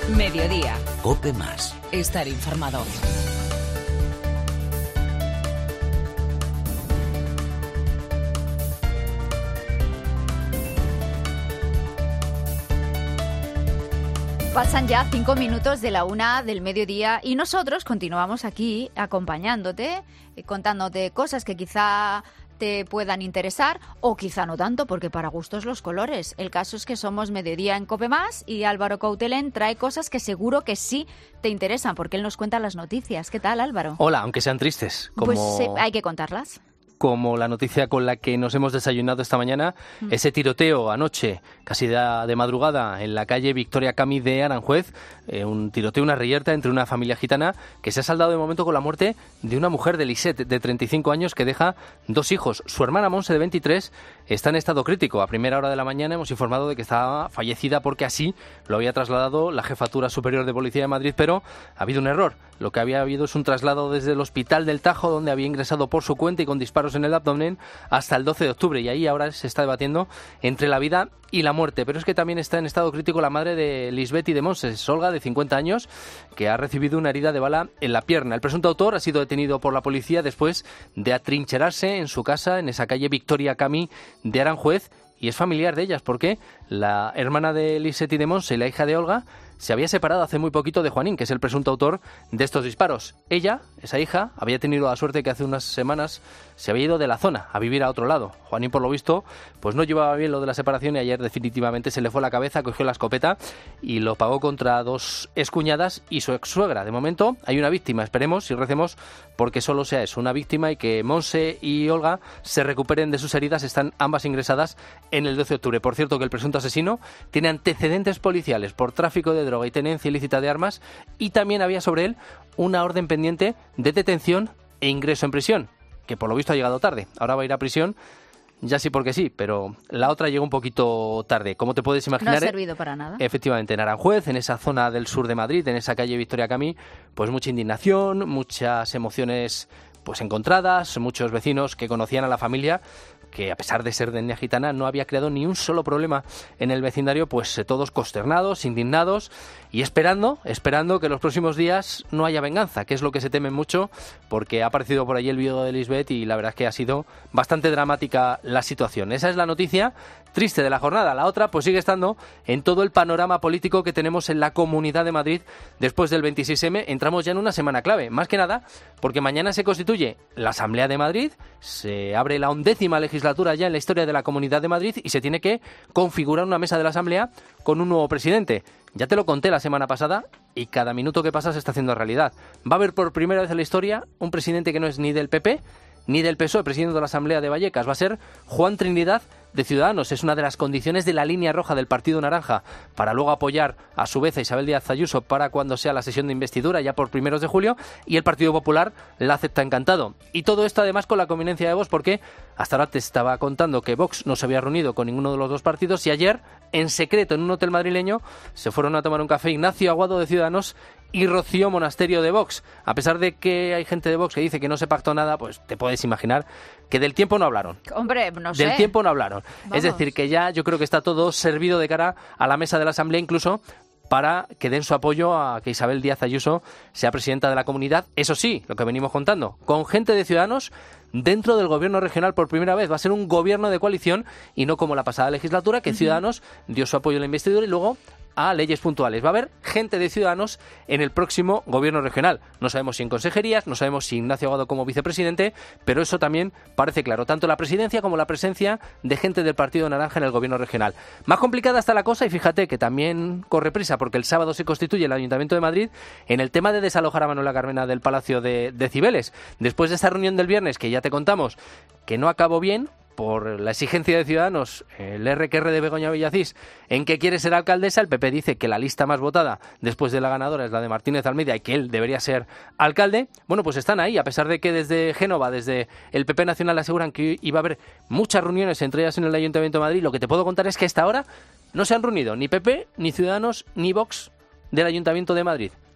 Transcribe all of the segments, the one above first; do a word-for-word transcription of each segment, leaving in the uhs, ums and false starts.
Mediodía. COPE más. Estar informado. Pasan ya cinco minutos de la una del mediodía y nosotros continuamos aquí acompañándote, contándote cosas que quizá te puedan interesar o quizá no tanto, porque para gustos los colores. El caso es que somos Mediodía en COPE más y Álvaro Coutelén trae cosas que seguro que sí te interesan, porque él nos cuenta las noticias. ¿Qué tal, Álvaro? Hola, aunque sean tristes. Como... Pues sí, hay que contarlas. Como la noticia con la que nos hemos desayunado esta mañana, mm. ese tiroteo anoche, casi de, de madrugada, en la calle Victoria Camí de Aranjuez, eh, un tiroteo, una reyerta entre una familia gitana que se ha saldado de momento con la muerte de una mujer de Lisset, de treinta y cinco años, que deja dos hijos. Su hermana Monse, de veintitrés, está en estado crítico. A primera hora de la mañana hemos informado de que estaba fallecida porque así lo había trasladado la Jefatura Superior de Policía de Madrid, pero ha habido un error. Lo que había habido es un traslado desde el Hospital del Tajo, donde había ingresado por su cuenta y con disparos en el abdomen, hasta el doce de octubre, y ahí ahora se está debatiendo entre la vida y la muerte. Pero es que también está en estado crítico la madre de Lisbeth y de Monses, Olga, de cincuenta años, que ha recibido una herida de bala en la pierna. El presunto autor ha sido detenido por la policía después de atrincherarse en su casa en esa calle Victoria Camí de Aranjuez, y es familiar de ellas porque la hermana de Lisbeth y de Monse y la hija de Olga se había separado hace muy poquito de Juanín, que es el presunto autor de estos disparos. Ella, esa hija, había tenido la suerte que hace unas semanas se había ido de la zona a vivir a otro lado. Juanín, por lo visto, pues no llevaba bien lo de la separación y ayer definitivamente se le fue la cabeza, cogió la escopeta y lo pagó contra dos excuñadas y su ex-suegra. De momento hay una víctima, esperemos y recemos porque solo sea eso, una víctima, y que Monse y Olga se recuperen de sus heridas. Están ambas ingresadas en el doce de octubre. Por cierto, que el presunto asesino tiene antecedentes policiales por tráfico de droga y tenencia ilícita de armas, y también había sobre él una orden pendiente de detención e ingreso en prisión, que por lo visto ha llegado tarde. Ahora va a ir a prisión, ya sí porque sí, pero la otra llegó un poquito tarde. Como te puedes imaginar, no ha servido para nada. Efectivamente, en Aranjuez, en esa zona del sur de Madrid, en esa calle Victoria Camí, pues mucha indignación, muchas emociones pues encontradas, muchos vecinos que conocían a la familia, que a pesar de ser de etnia gitana no había creado ni un solo problema en el vecindario, pues todos consternados, indignados y esperando, esperando que los próximos días no haya venganza, que es lo que se temen mucho, porque ha aparecido por allí el vídeo de Lisbeth y la verdad es que ha sido bastante dramática la situación. Esa es la noticia triste de la jornada. La otra pues sigue estando en todo el panorama político que tenemos en la Comunidad de Madrid después del veintiséis eme. Entramos ya en una semana clave, más que nada porque mañana se constituye la Asamblea de Madrid, se abre la undécima legislatura ya en la historia de la Comunidad de Madrid y se tiene que configurar una mesa de la Asamblea con un nuevo presidente. Ya te lo conté la semana pasada y cada minuto que pasa se está haciendo realidad. Va a haber por primera vez en la historia un presidente que no es ni del pe pe ni del pe eso e, presidente de la Asamblea de Vallecas. Va a ser Juan Trinidad, de Ciudadanos. Es una de las condiciones de la línea roja del Partido Naranja para luego apoyar a su vez a Isabel Díaz Ayuso para cuando sea la sesión de investidura ya por primeros de julio, y el Partido Popular la acepta encantado. Y todo esto además con la conveniencia de Vox, porque hasta ahora te estaba contando que Vox no se había reunido con ninguno de los dos partidos y ayer en secreto en un hotel madrileño se fueron a tomar un café Ignacio Aguado de Ciudadanos y Rocío Monasterio de Vox. A pesar de que hay gente de Vox que dice que no se pactó nada, pues te puedes imaginar que del tiempo no hablaron. Hombre, no sé. Del tiempo no hablaron. Vamos. Es decir, que ya yo creo que está todo servido de cara a la mesa de la Asamblea, incluso para que den su apoyo a que Isabel Díaz Ayuso sea presidenta de la comunidad. Eso sí, lo que venimos contando, con gente de Ciudadanos dentro del gobierno regional por primera vez. Va a ser un gobierno de coalición y no como la pasada legislatura, que uh-huh. Ciudadanos dio su apoyo a la investidura y luego a leyes puntuales. Va a haber gente de Ciudadanos en el próximo gobierno regional. No sabemos si en consejerías, no sabemos si Ignacio Aguado como vicepresidente, pero eso también parece claro. Tanto la presidencia como la presencia de gente del Partido Naranja en el gobierno regional. Más complicada está la cosa y fíjate que también corre prisa porque el sábado se constituye el Ayuntamiento de Madrid en el tema de desalojar a Manuela Carmena del Palacio de, de Cibeles. Después de esta reunión del viernes que ya te contamos que no acabó bien, por la exigencia de Ciudadanos, el erre que erre de Begoña Villacís, en que quiere ser alcaldesa, el pe pe dice que la lista más votada después de la ganadora es la de Martínez Almeida y que él debería ser alcalde. Bueno, pues están ahí, a pesar de que desde Génova, desde el pe pe nacional aseguran que iba a haber muchas reuniones, entre ellas en el Ayuntamiento de Madrid. Lo que te puedo contar es que hasta ahora no se han reunido ni pe pe, ni Ciudadanos, ni Vox del Ayuntamiento de Madrid.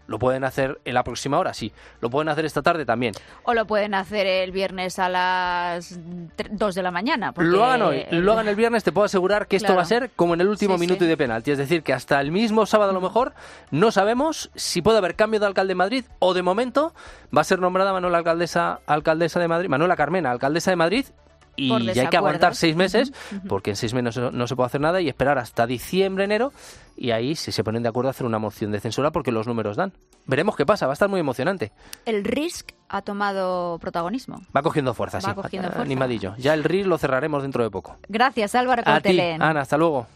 ¿Lo pueden hacer en la próxima hora? Sí. ¿Lo pueden hacer esta tarde? También. O lo pueden hacer el viernes a las dos de la mañana. Porque... Lo hagan hoy, lo hagan el viernes, te puedo asegurar que esto claro. va a ser como en el último sí, minuto sí. y de penalti. Es decir, que hasta el mismo sábado a lo mejor no sabemos si puede haber cambio de alcalde de Madrid o de momento va a ser nombrada Manuela alcaldesa, alcaldesa de Madrid, Manuela Carmena, alcaldesa de Madrid. Y ya hay que aguantar seis meses, uh-huh, uh-huh. porque en seis meses no, no se puede hacer nada y esperar hasta diciembre, enero, y ahí si se ponen de acuerdo a hacer una moción de censura porque los números dan. Veremos qué pasa, va a estar muy emocionante. El R I S C ha tomado protagonismo. Va cogiendo fuerza, va sí, cogiendo fuerza. Animadillo. Ya el R I S lo cerraremos dentro de poco. Gracias, Álvaro A ti, Cortelén. Ana, hasta luego.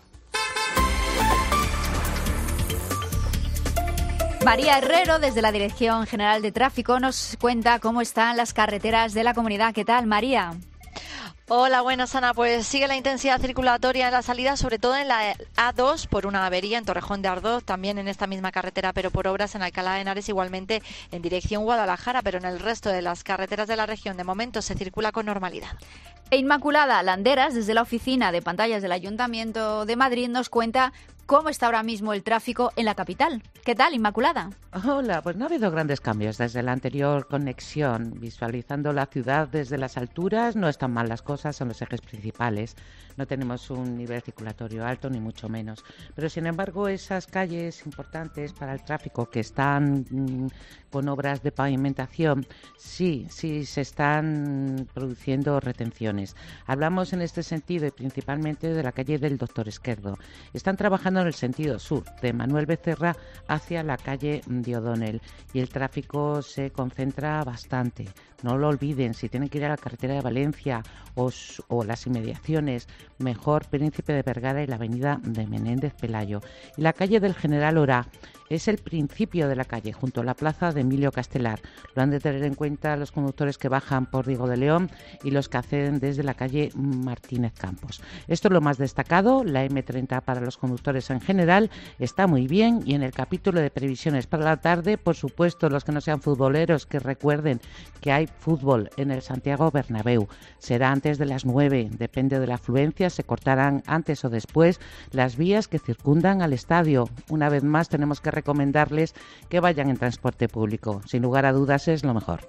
María Herrero, desde la Dirección General de Tráfico, nos cuenta cómo están las carreteras de la comunidad. ¿Qué tal, María? Hola, buenas, Ana. Pues sigue la intensidad circulatoria en la salida, sobre todo en la A dos por una avería en Torrejón de Ardoz, también en esta misma carretera, pero por obras en Alcalá de Henares, igualmente en dirección Guadalajara, pero en el resto de las carreteras de la región de momento se circula con normalidad. E Inmaculada Landeras, desde la oficina de pantallas del Ayuntamiento de Madrid, nos cuenta cómo está ahora mismo el tráfico en la capital. ¿Qué tal, Inmaculada? Hola, pues no ha habido grandes cambios desde la anterior conexión. Visualizando la ciudad desde las alturas, no están mal las cosas en los ejes principales. No tenemos un nivel circulatorio alto, ni mucho menos. Pero, sin embargo, esas calles importantes para el tráfico que están mmm, con obras de pavimentación, sí, sí se están produciendo retenciones. Hablamos en este sentido y principalmente de la calle del Doctor Esquerdo. Están trabajando en el sentido sur, de Manuel Becerra hacia la calle de O'Donnell, y el tráfico se concentra bastante. No lo olviden, si tienen que ir a la carretera de Valencia o, o las inmediaciones, mejor Príncipe de Vergara y la avenida de Menéndez Pelayo. Y la calle del General Orá es el principio de la calle, junto a la plaza de Emilio Castelar. Lo han de tener en cuenta los conductores que bajan por Diego de León y los que acceden desde la calle Martínez Campos. Esto es lo más destacado. La eme treinta para los conductores en general está muy bien, y en el capítulo de previsiones para la tarde, por supuesto, los que no sean futboleros, que recuerden que hay fútbol en el Santiago Bernabéu. Será antes de las nueve, depende de la afluencia, se cortarán antes o después las vías que circundan al estadio. Una vez más tenemos que recomendarles que vayan en transporte público. Sin lugar a dudas es lo mejor.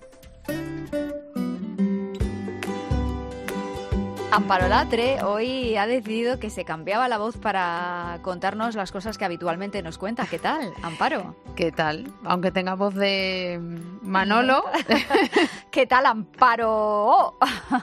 Amparo Latre hoy ha decidido que se cambiaba la voz para contarnos las cosas que habitualmente nos cuenta. ¿Qué tal, Amparo? ¿Qué tal? Aunque tenga voz de Manolo. ¿Qué tal, Amparo?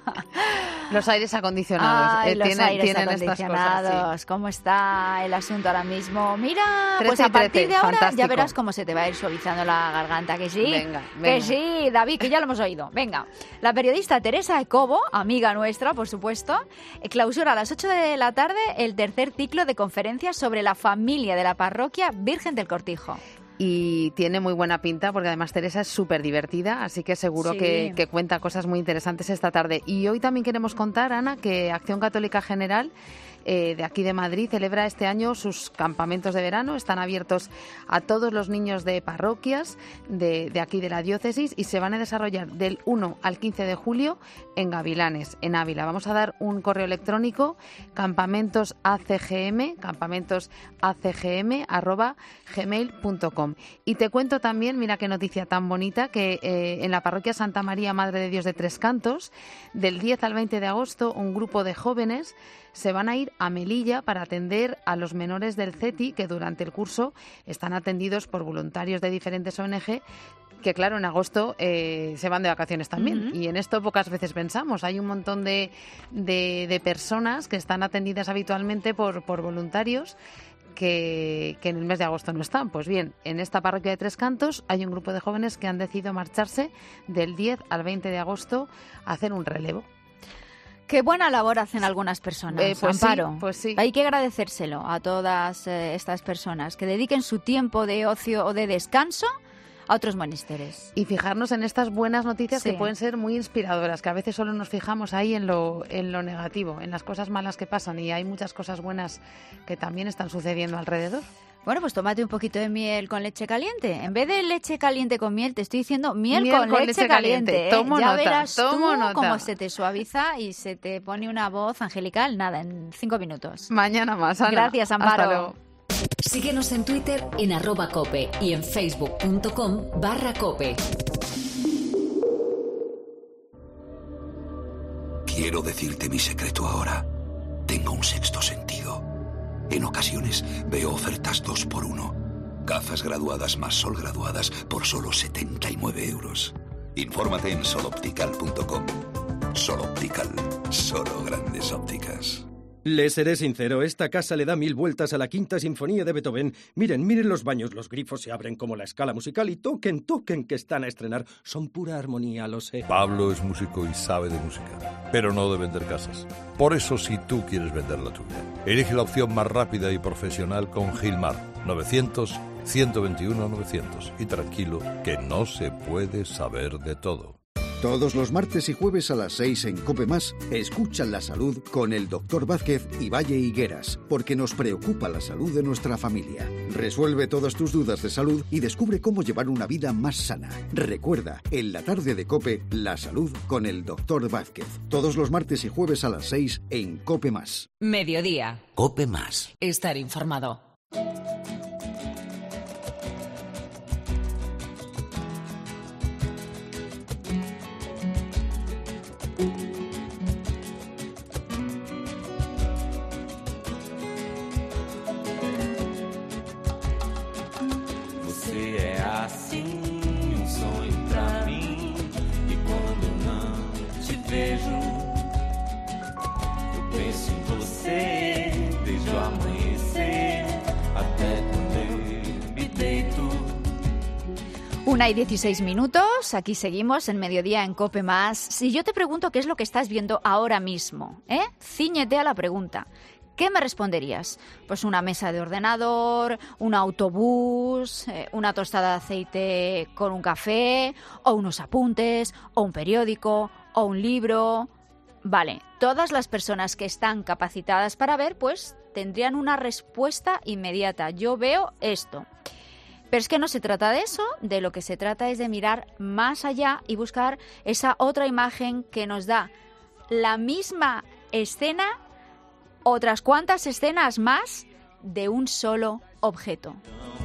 Los aires acondicionados. Ay, eh, los tienen, aires tienen acondicionados. Estas cosas, sí. ¿Cómo está el asunto ahora mismo? Mira, trece pues a partir trece, de ahora fantástico. Ya verás cómo se te va a ir suavizando la garganta. ¿Que sí? Venga, venga. Que sí, David, que ya lo hemos oído. Venga. La periodista Teresa Ecobo, amiga nuestra, por supuesto, clausura a las ocho de la tarde el tercer ciclo de conferencias sobre la familia de la parroquia Virgen del Cortijo. Y tiene muy buena pinta porque además Teresa es súper divertida, así que seguro Sí. que, que cuenta cosas muy interesantes esta tarde. Y hoy también queremos contar, Ana, que Acción Católica General eh, de aquí de Madrid celebra este año sus campamentos de verano. Están abiertos a todos los niños de parroquias de, de aquí de la diócesis y se van a desarrollar del uno al quince de julio en Gavilanes, en Ávila. Vamos a dar un correo electrónico, campamentosacgm, campamentosacgm arroba gmail punto com. Y te cuento también, mira qué noticia tan bonita, que eh, en la parroquia Santa María Madre de Dios de Tres Cantos, del diez al veinte de agosto, un grupo de jóvenes se van a ir a Melilla para atender a los menores del C E T I que durante el curso están atendidos por voluntarios de diferentes O N G que, claro, en agosto eh, se van de vacaciones también. Uh-huh. Y en esto pocas veces pensamos. Hay un montón de, de, de personas que están atendidas habitualmente por, por voluntarios Que, que en el mes de agosto no están. Pues bien, en esta parroquia de Tres Cantos hay un grupo de jóvenes que han decidido marcharse del diez al veinte de agosto a hacer un relevo. Qué buena labor hacen algunas personas, eh, pues Amparo. Sí, pues sí. Hay que agradecérselo a todas eh, estas personas que dediquen su tiempo de ocio o de descanso a otros menesteres. Y fijarnos en estas buenas noticias sí. que pueden ser muy inspiradoras, que a veces solo nos fijamos ahí en lo, en lo negativo, en las cosas malas que pasan, y hay muchas cosas buenas que también están sucediendo alrededor. Bueno, pues tómate un poquito de miel con leche caliente. En vez de leche caliente con miel, te estoy diciendo miel, miel con, con leche, leche caliente. caliente. ¿eh? Tomo ya nota, verás tomo tú nota. cómo se te suaviza y se te pone una voz angelical, nada, en cinco minutos. Mañana más, Ana. Gracias, Amparo. Hasta luego. Síguenos en Twitter en arroba cope y en facebook.com barra cope. Quiero decirte mi secreto ahora. Tengo un sexto sentido. En ocasiones veo ofertas dos por uno. Gafas graduadas más sol graduadas por solo setenta y nueve euros. Infórmate en soloptical punto com. Soloptical. Solo grandes ópticas. Les seré sincero, esta casa le da mil vueltas a la Quinta Sinfonía de Beethoven. Miren, miren los baños, los grifos se abren como la escala musical y toquen, toquen que están a estrenar. Son pura armonía, lo sé. Pablo es músico y sabe de música, pero no de vender casas. Por eso, si tú quieres vender la tuya, elige la opción más rápida y profesional con Gilmar. novecientos, ciento veintiuno, novecientos. Y tranquilo, que no se puede saber de todo. Todos los martes y jueves a las seis en COPE Más, escuchan la salud con el doctor Vázquez y Valle Higueras, porque nos preocupa la salud de nuestra familia. Resuelve todas tus dudas de salud y descubre cómo llevar una vida más sana. Recuerda, en la tarde de COPE, la salud con el doctor Vázquez. Todos los martes y jueves a las seis en COPE Más. Mediodía. COPE Más. Estar informado. Una y dieciséis minutos, aquí seguimos en Mediodía en COPE Más. Si yo te pregunto qué es lo que estás viendo ahora mismo, ¿eh? Cíñete a la pregunta. ¿Qué me responderías? Pues una mesa de ordenador, un autobús, eh, una tostada de aceite con un café, o unos apuntes, o un periódico, o un libro. Vale, todas las personas que están capacitadas para ver, pues tendrían una respuesta inmediata. Yo veo esto. Pero es que no se trata de eso, de lo que se trata es de mirar más allá y buscar esa otra imagen que nos da la misma escena, otras cuantas escenas más de un solo objeto.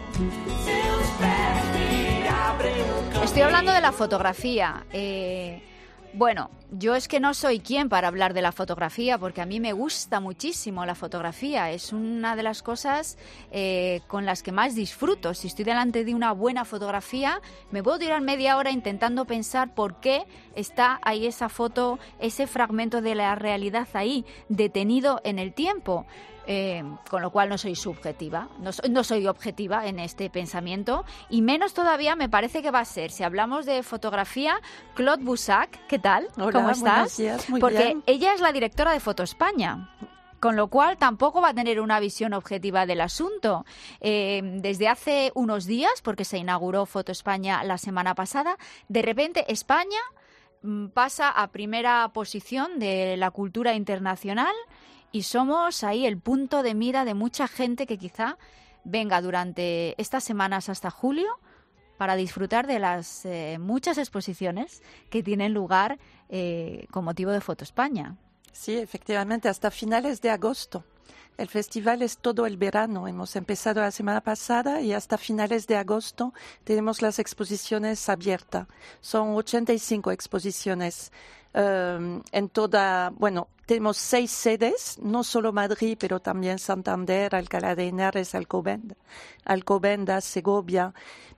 Estoy hablando de la fotografía. Eh, bueno, yo es que no soy quien para hablar de la fotografía, porque a mí me gusta muchísimo la fotografía. Es una de las cosas eh, con las que más disfruto. Si estoy delante de una buena fotografía, me puedo tirar media hora intentando pensar por qué está ahí esa foto, ese fragmento de la realidad ahí, detenido en el tiempo. Eh, con lo cual no soy subjetiva, no, so, no soy objetiva en este pensamiento, y menos todavía me parece que va a ser, si hablamos de fotografía, Claude Boussac. ¿Qué tal? Hola, ¿Cómo estás? Días, muy Porque bien. ella es la directora de Foto España, con lo cual tampoco va a tener una visión objetiva del asunto. Eh, desde hace unos días, porque se inauguró Foto España la semana pasada, de repente España mm, pasa a primera posición de la cultura internacional. Y somos ahí el punto de mira de mucha gente que quizá venga durante estas semanas hasta julio para disfrutar de las eh, muchas exposiciones que tienen lugar eh, con motivo de Foto España. Sí, efectivamente, hasta finales de agosto. El festival es todo el verano. Hemos empezado la semana pasada y hasta finales de agosto tenemos las exposiciones abiertas. Son ochenta y cinco exposiciones um, en toda, bueno, tenemos seis sedes, no solo Madrid, pero también Santander, Alcalá de Henares, Alcobendas, Alcobendas, Segovia.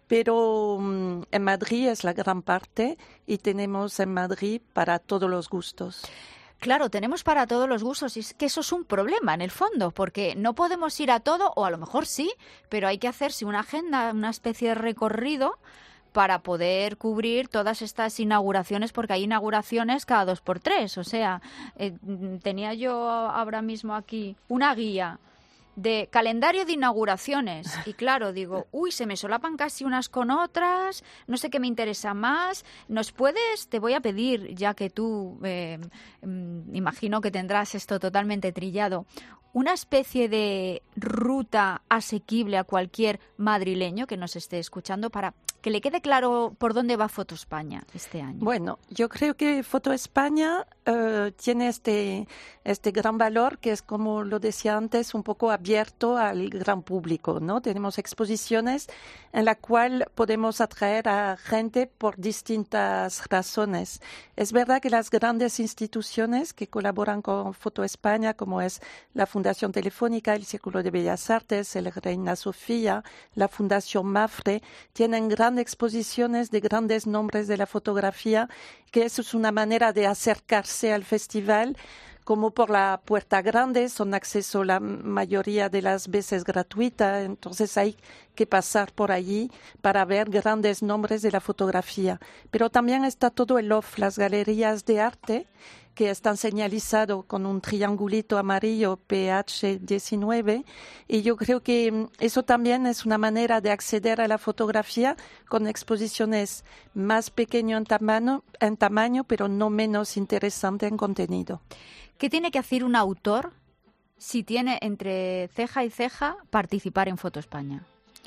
Pero um, en Madrid es la gran parte y tenemos en Madrid para todos los gustos. Claro, tenemos para todos los gustos y es que eso es un problema en el fondo, porque no podemos ir a todo, o a lo mejor sí, pero hay que hacerse una agenda, una especie de recorrido para poder cubrir todas estas inauguraciones, porque hay inauguraciones cada dos por tres. O sea, eh, tenía yo ahora mismo aquí una guía de calendario de inauguraciones y claro, digo, uy, se me solapan casi unas con otras, no sé qué me interesa más. ¿Nos puedes, te voy a pedir, ya que tú eh, imagino que tendrás esto totalmente trillado, una especie de ruta asequible a cualquier madrileño que nos esté escuchando para que le quede claro por dónde va Foto España este año? Bueno, yo creo que Foto España uh, tiene este, este gran valor que es, como lo decía antes, un poco abierto al gran público, ¿no? Tenemos exposiciones en la cual podemos atraer a gente por distintas razones. Es verdad que las grandes instituciones que colaboran con Foto España, como es la Fundación Telefónica, el Círculo de Bellas Artes, el Reina Sofía, la Fundación Mafre, tienen grandes exposiciones de grandes nombres de la fotografía, que eso es una manera de acercarse al festival. Como por la puerta grande, son acceso la mayoría de las veces gratuita, entonces hay que pasar por allí para ver grandes nombres de la fotografía. Pero también está todo el off, las galerías de arte, que están señalizados con un triangulito amarillo P H diecinueve, y yo creo que eso también es una manera de acceder a la fotografía con exposiciones más pequeñas en tamaño, en tamaño, pero no menos interesante en contenido. ¿Qué tiene que hacer un autor si tiene entre ceja y ceja participar en Foto España?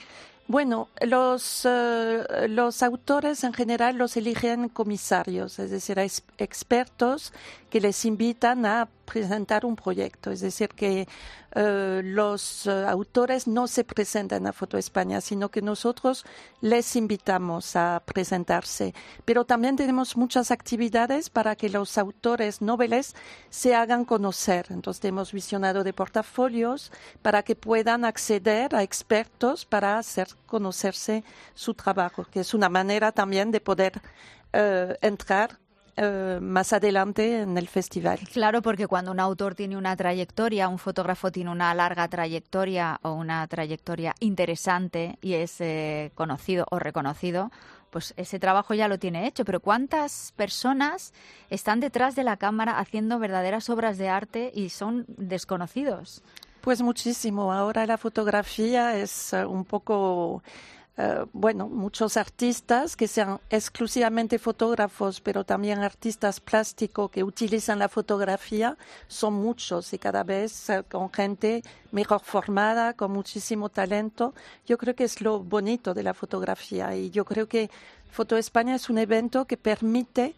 Bueno, los, uh, los autores en general los eligen comisarios, es decir, es, expertos que les invitan a presentar un proyecto. Es decir, que uh, los uh, autores no se presentan a Foto España, sino que nosotros les invitamos a presentarse. Pero también tenemos muchas actividades para que los autores noveles se hagan conocer. Entonces, tenemos visionado de portafolios para que puedan acceder a expertos para hacer conocerse su trabajo, que es una manera también de poder uh, entrar Uh, más adelante en el festival. Claro, porque cuando un autor tiene una trayectoria, un fotógrafo tiene una larga trayectoria o una trayectoria interesante y es eh, conocido o reconocido, pues ese trabajo ya lo tiene hecho. Pero ¿cuántas personas están detrás de la cámara haciendo verdaderas obras de arte y son desconocidos? Pues muchísimo. Ahora la fotografía es uh, un poco... Uh, bueno, muchos artistas que sean exclusivamente fotógrafos, pero también artistas plásticos que utilizan la fotografía, son muchos y cada vez uh, con gente mejor formada, con muchísimo talento. Yo creo que es lo bonito de la fotografía y yo creo que Foto España es un evento que permite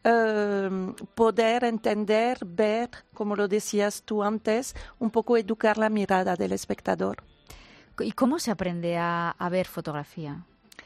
Uh, poder entender, ver, como lo decías tú antes, un poco educar la mirada del espectador. ¿Y cómo se aprende a, a ver fotografía?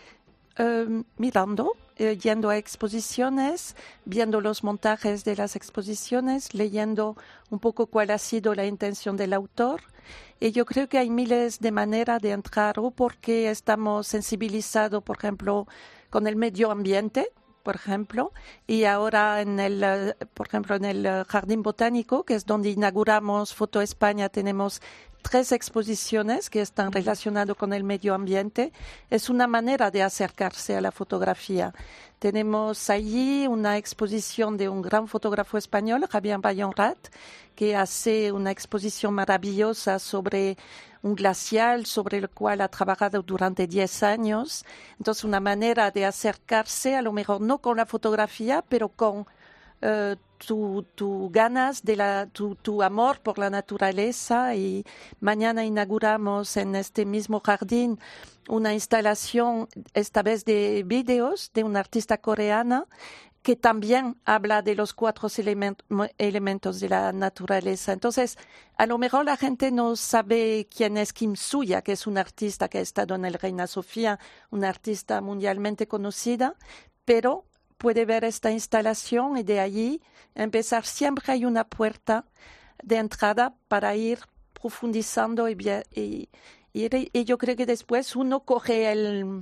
Uh, mirando, eh, yendo a exposiciones, viendo los montajes de las exposiciones, leyendo un poco cuál ha sido la intención del autor. Y yo creo que hay miles de maneras de entrar, o porque estamos sensibilizados, por ejemplo, con el medio ambiente, por ejemplo, y ahora en el, por ejemplo, en el Jardín Botánico, que es donde inauguramos Foto España, tenemos tres exposiciones que están relacionadas con el medio ambiente. Es una manera de acercarse a la fotografía. Tenemos allí una exposición de un gran fotógrafo español, Javier Bayonrat, que hace una exposición maravillosa sobre un glacial sobre el cual ha trabajado durante diez años. Entonces, una manera de acercarse, a lo mejor no con la fotografía, pero con uh, tu, tu ganas, de la, tu, tu amor por la naturaleza. Y mañana inauguramos en este mismo jardín una instalación, esta vez de vídeos, de una artista coreana, que también habla de los cuatro element- elementos de la naturaleza. Entonces, a lo mejor la gente no sabe quién es Kim Suya, que es una artista que ha estado en el Reina Sofía, una artista mundialmente conocida, pero puede ver esta instalación y de allí empezar. Siempre hay una puerta de entrada para ir profundizando y, y, y, y yo creo que después uno coge el...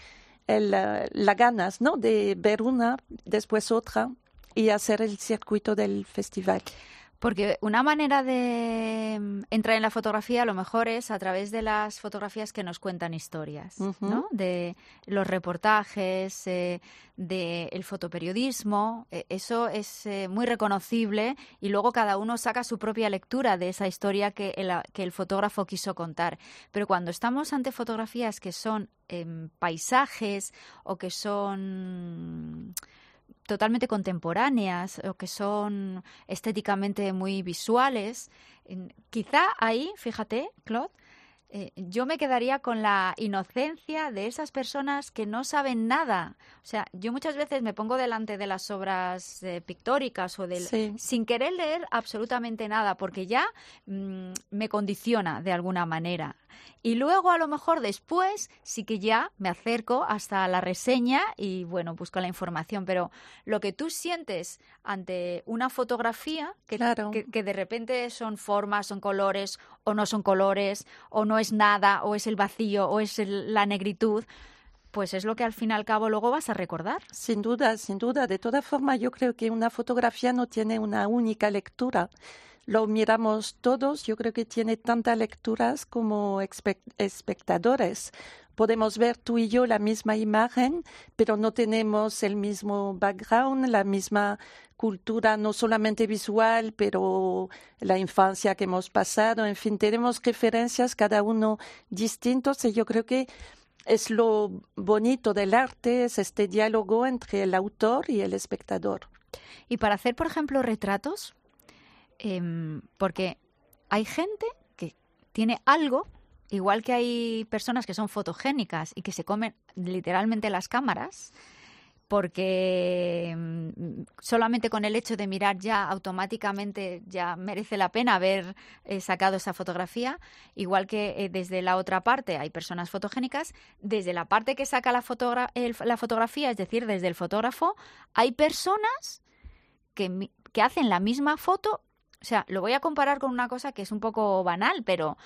El, la ganas, ¿no?, de ver una, después otra y hacer el circuito del festival. Porque una manera de entrar en la fotografía a lo mejor es a través de las fotografías que nos cuentan historias, uh-huh. ¿no? De los reportajes, eh, del fotoperiodismo. Eh, eso es eh, muy reconocible y luego cada uno saca su propia lectura de esa historia que el, que el fotógrafo quiso contar. Pero cuando estamos ante fotografías que son eh, paisajes o que son totalmente contemporáneas o que son estéticamente muy visuales. Quizá ahí, fíjate, Claude, eh, yo me quedaría con la inocencia de esas personas que no saben nada. O sea, yo muchas veces me pongo delante de las obras eh, pictóricas o del, Sí. sin querer leer absolutamente nada, porque ya mmm, me condiciona de alguna manera. Y luego, a lo mejor después, sí que ya me acerco hasta la reseña y, bueno, busco la información. Pero lo que tú sientes ante una fotografía, que, Claro. que, que de repente son formas, son colores, o no son colores, o no es nada, o es el vacío, o es el- la negritud, pues es lo que al fin y al cabo luego vas a recordar. Sin duda, sin duda. De todas formas, yo creo que una fotografía no tiene una única lectura. Lo miramos todos, yo creo que tiene tantas lecturas como espe- espectadores. Podemos ver tú y yo la misma imagen, pero no tenemos el mismo background, la misma cultura, no solamente visual, pero la infancia que hemos pasado. En fin, tenemos referencias cada uno distintos y yo creo que es lo bonito del arte, es este diálogo entre el autor y el espectador. Y para hacer, por ejemplo, retratos, em, porque hay gente que tiene algo, igual que hay personas que son fotogénicas y que se comen literalmente las cámaras, porque mm, solamente con el hecho de mirar ya automáticamente ya merece la pena haber eh, sacado esa fotografía, igual que eh, desde la otra parte hay personas fotogénicas, desde la parte que saca la, fotogra- el- la fotografía, es decir, desde el fotógrafo, hay personas que, mi- que hacen la misma foto. O sea, lo voy a comparar con una cosa que es un poco banal, pero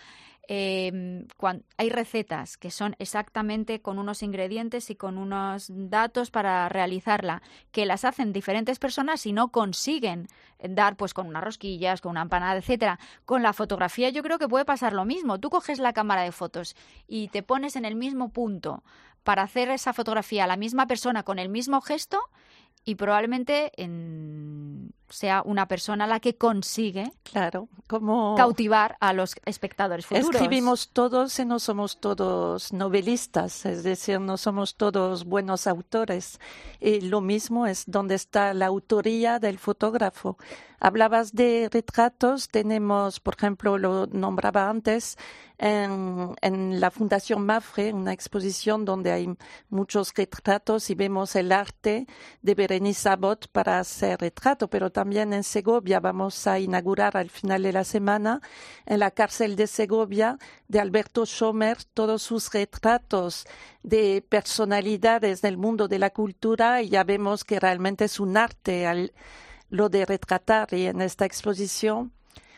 eh, cuan- hay recetas que son exactamente con unos ingredientes y con unos datos para realizarla, que las hacen diferentes personas y no consiguen dar pues con unas rosquillas, con una empanada, etcétera. Con la fotografía yo creo que puede pasar lo mismo. Tú coges la cámara de fotos y te pones en el mismo punto para hacer esa fotografía a la misma persona con el mismo gesto y probablemente en- sea una persona la que consigue Claro, como cautivar a los espectadores futuros. escribimos todos y no somos todos novelistas, es decir, no somos todos buenos autores. Y lo mismo es donde está la autoría del fotógrafo. Hablabas de retratos, tenemos, por ejemplo, lo nombraba antes, en, en la Fundación Mafre, una exposición donde hay muchos retratos y vemos el arte de Berenice Abbott para hacer retrato, pero también en Segovia vamos a inaugurar al final de la semana en la cárcel de Segovia de Alberto Schomer todos sus retratos de personalidades del mundo de la cultura y ya vemos que realmente es un arte al, lo de retratar y en esta exposición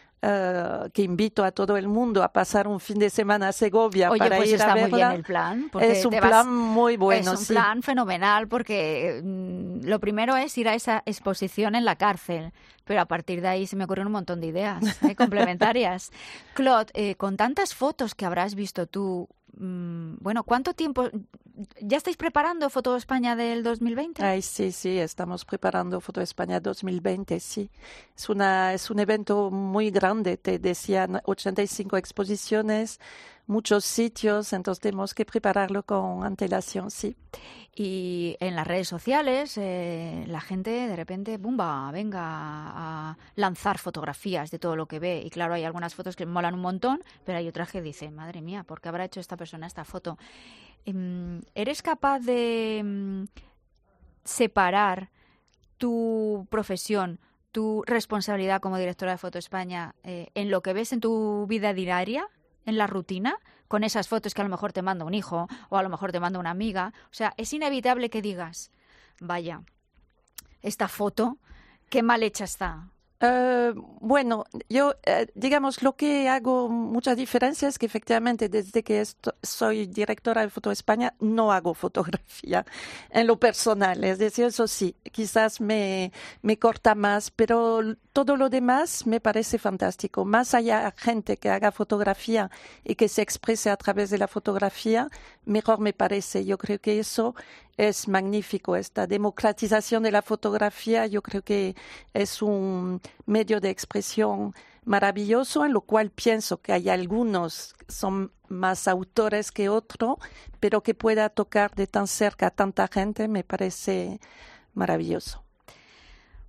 Uh, que invito a todo el mundo a pasar un fin de semana a Segovia Oye, para pues ir está a verla. muy bien el plan. porque Es un te vas- plan muy bueno, Es un sí. plan fenomenal porque mm, lo primero es ir a esa exposición en la cárcel, pero a partir de ahí se me ocurren un montón de ideas ¿eh? complementarias. Claude, eh, con tantas fotos que habrás visto tú, mm, bueno, ¿cuánto tiempo? ¿Ya estáis preparando Foto España del dos mil veinte? Ay, sí, sí, estamos preparando Foto España dos mil veinte, sí. Es, una, es un evento muy grande, te decían, ochenta y cinco exposiciones, muchos sitios, entonces tenemos que prepararlo con antelación, sí. Y en las redes sociales eh, la gente de repente, ¡bumba!, venga a lanzar fotografías de todo lo que ve. Y claro, hay algunas fotos que molan un montón, pero hay otras que dicen, madre mía, ¿por qué habrá hecho esta persona esta foto? Em, ¿Eres capaz de em, separar tu profesión, tu responsabilidad como directora de Foto España eh, en lo que ves en tu vida diaria, en la rutina, con esas fotos que a lo mejor te manda un hijo o a lo mejor te manda una amiga? O sea, es inevitable que digas, vaya, esta foto, qué mal hecha está. Uh, bueno, yo, uh, digamos, lo que hago mucha diferencia es que efectivamente desde que esto, soy directora de Foto España no hago fotografía en lo personal, es decir, eso sí, quizás me, me corta más, pero todo lo demás me parece fantástico. Más haya gente que haga fotografía y que se exprese a través de la fotografía, mejor me parece. Yo creo que eso es magnífico, esta democratización de la fotografía, yo creo que es un medio de expresión maravilloso, en lo cual pienso que hay algunos que son más autores que otros, pero que pueda tocar de tan cerca a tanta gente me parece maravilloso.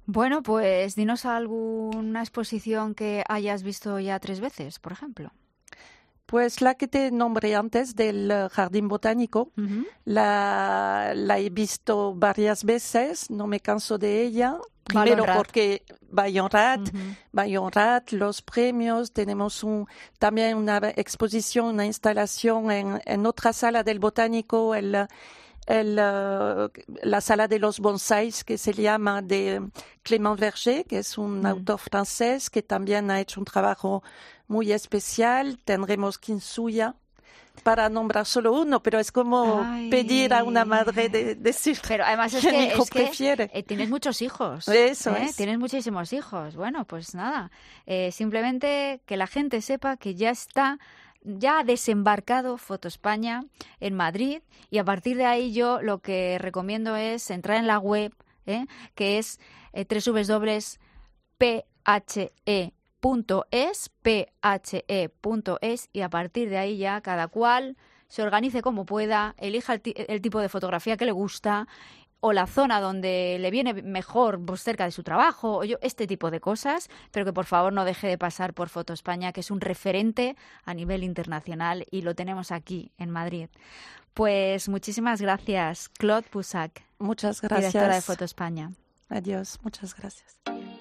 Bueno, pues dinos alguna exposición que hayas visto ya tres veces, por ejemplo. Pues la que te nombré antes del Jardín Botánico, uh-huh. la, la he visto varias veces, no me canso de ella. Primero porque Bayonrat, uh-huh. Bayonrat, los premios, tenemos un, también una exposición, una instalación en, en otra sala del Botánico, el, el, uh, la sala de los bonsáis, que se llama de Clément Verger, que es un uh-huh. autor francés que también ha hecho un trabajo muy especial. Tendremos Kinsuya, para nombrar solo uno, pero es como Ay. pedir a una madre de decir pero además es que que, mi hijo es que prefiere. Eh, tienes muchos hijos. Eso ¿eh? es. Tienes muchísimos hijos. Bueno, pues nada, eh, simplemente que la gente sepa que ya está, ya ha desembarcado Foto España en Madrid, y a partir de ahí yo lo que recomiendo es entrar en la web, ¿eh? que es eh, doble u doble u doble u punto p h e punto es, p h e punto es, y a partir de ahí ya cada cual se organice como pueda, elija el, t- el tipo de fotografía que le gusta o la zona donde le viene mejor, pues cerca de su trabajo, o yo, este tipo de cosas, pero que por favor no deje de pasar por Foto España, que es un referente a nivel internacional y lo tenemos aquí en Madrid. Pues muchísimas gracias, Claude Poussac. Muchas gracias. Directora de Foto España. Adiós, muchas gracias.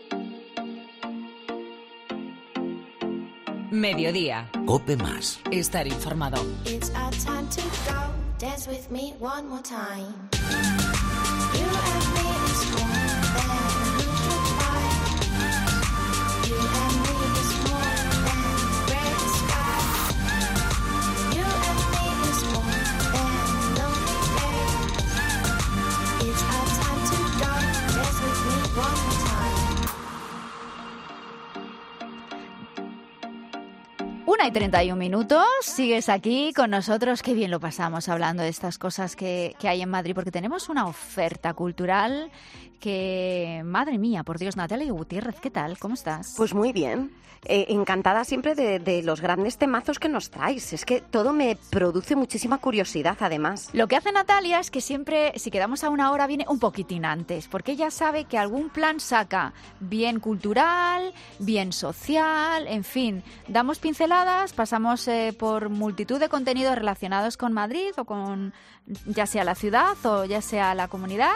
Mediodía. Cope Más. Estar informado. It's our time to go. Dance with me one more time. You and me is more than a little fight. You and me is more than red sky. You and me is more than lonely day. It's our time to go. Dance with me one more time. Una y treinta y un minutos, sigues aquí con nosotros, qué bien lo pasamos hablando de estas cosas que, que hay en Madrid, porque tenemos una oferta cultural que, madre mía, por Dios, Natalia Gutiérrez, ¿qué tal? ¿Cómo estás? Pues muy bien, eh, encantada siempre de, de los grandes temazos que nos traes, es que todo me produce muchísima curiosidad además. Lo que hace Natalia es que siempre, si quedamos a una hora, viene un poquitín antes, porque ella sabe que algún plan saca, bien cultural, bien social, en fin, damos pinceladas, pasamos eh, por multitud de contenidos relacionados con Madrid o con ya sea la ciudad o ya sea la comunidad.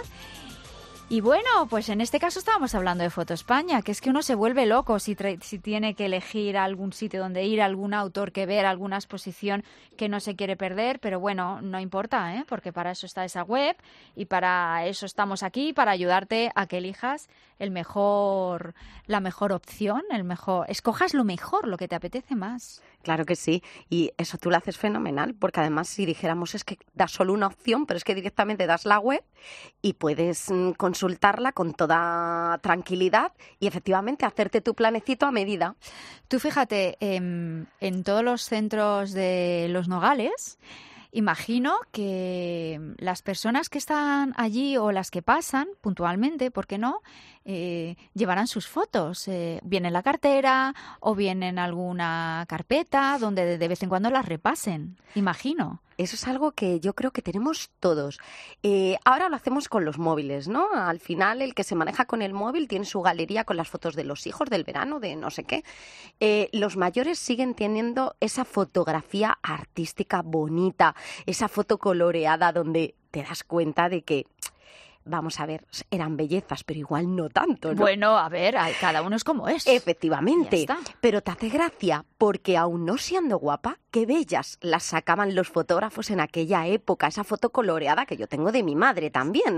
Y bueno, pues en este caso estábamos hablando de Foto España, que es que uno se vuelve loco si, tra- si tiene que elegir algún sitio donde ir, algún autor que ver, alguna exposición que no se quiere perder, pero bueno, no importa, ¿eh? Porque para eso está esa web y para eso estamos aquí, para ayudarte a que elijas el mejor, la mejor opción, el mejor, escojas lo mejor, lo que te apetece más. Claro que sí, y eso tú lo haces fenomenal, porque además si dijéramos es que das solo una opción, pero es que directamente das la web y puedes mm, consultarla con toda tranquilidad y efectivamente hacerte tu planecito a medida. Tú fíjate, eh, en todos los centros de Los Nogales, imagino que las personas que están allí o las que pasan puntualmente, ¿por qué no?, eh, llevarán sus fotos, eh, bien en la cartera o bien en alguna carpeta donde de, de vez en cuando las repasen, imagino. Eso es algo que yo creo que tenemos todos. Eh, ahora lo hacemos con los móviles, ¿no? Al final el que se maneja con el móvil tiene su galería con las fotos de los hijos, del verano, de no sé qué. Eh, los mayores siguen teniendo esa fotografía artística bonita, esa foto coloreada donde te das cuenta de que, vamos a ver, eran bellezas, pero igual no tanto, ¿no? Bueno, a ver, cada uno es como es. Efectivamente, pero te hace gracia porque aún no siendo guapa, qué bellas las sacaban los fotógrafos en aquella época, esa foto coloreada que yo tengo de mi madre también.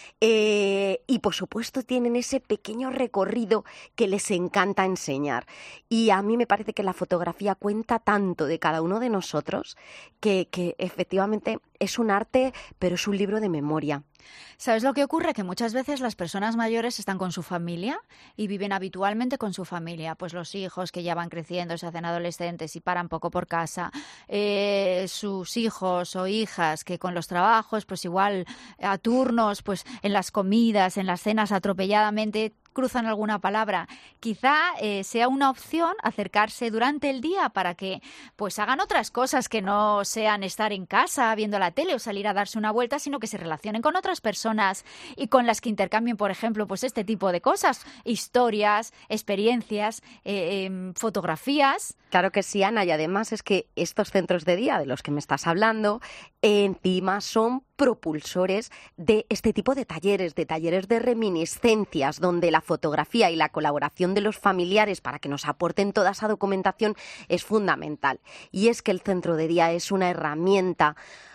Eh, y por supuesto tienen ese pequeño recorrido que les encanta enseñar. Y a mí me parece que la fotografía cuenta tanto de cada uno de nosotros que, que efectivamente es un arte, pero es un libro de memoria. ¿Sabes lo que ocurre? Que muchas veces las personas mayores están con su familia y viven habitualmente con su familia. Pues los hijos que ya van creciendo, se hacen adolescentes y paran poco por casa. Eh, sus hijos o hijas que con los trabajos, pues igual a turnos, pues en las comidas, en las cenas atropelladamente cruzan alguna palabra. Quizá eh, sea una opción acercarse durante el día para que pues hagan otras cosas que no sean estar en casa viendo la tele o salir a darse una vuelta, sino que se relacionen con otras personas y con las que intercambien, por ejemplo, pues este tipo de cosas, historias, experiencias, eh, eh, fotografías. Claro que sí, Ana, y además es que estos centros de día de los que me estás hablando, encima son propulsores de este tipo de talleres, de talleres de reminiscencias, donde la fotografía y la colaboración de los familiares para que nos aporten toda esa documentación es fundamental. Y es que el centro de día es una herramienta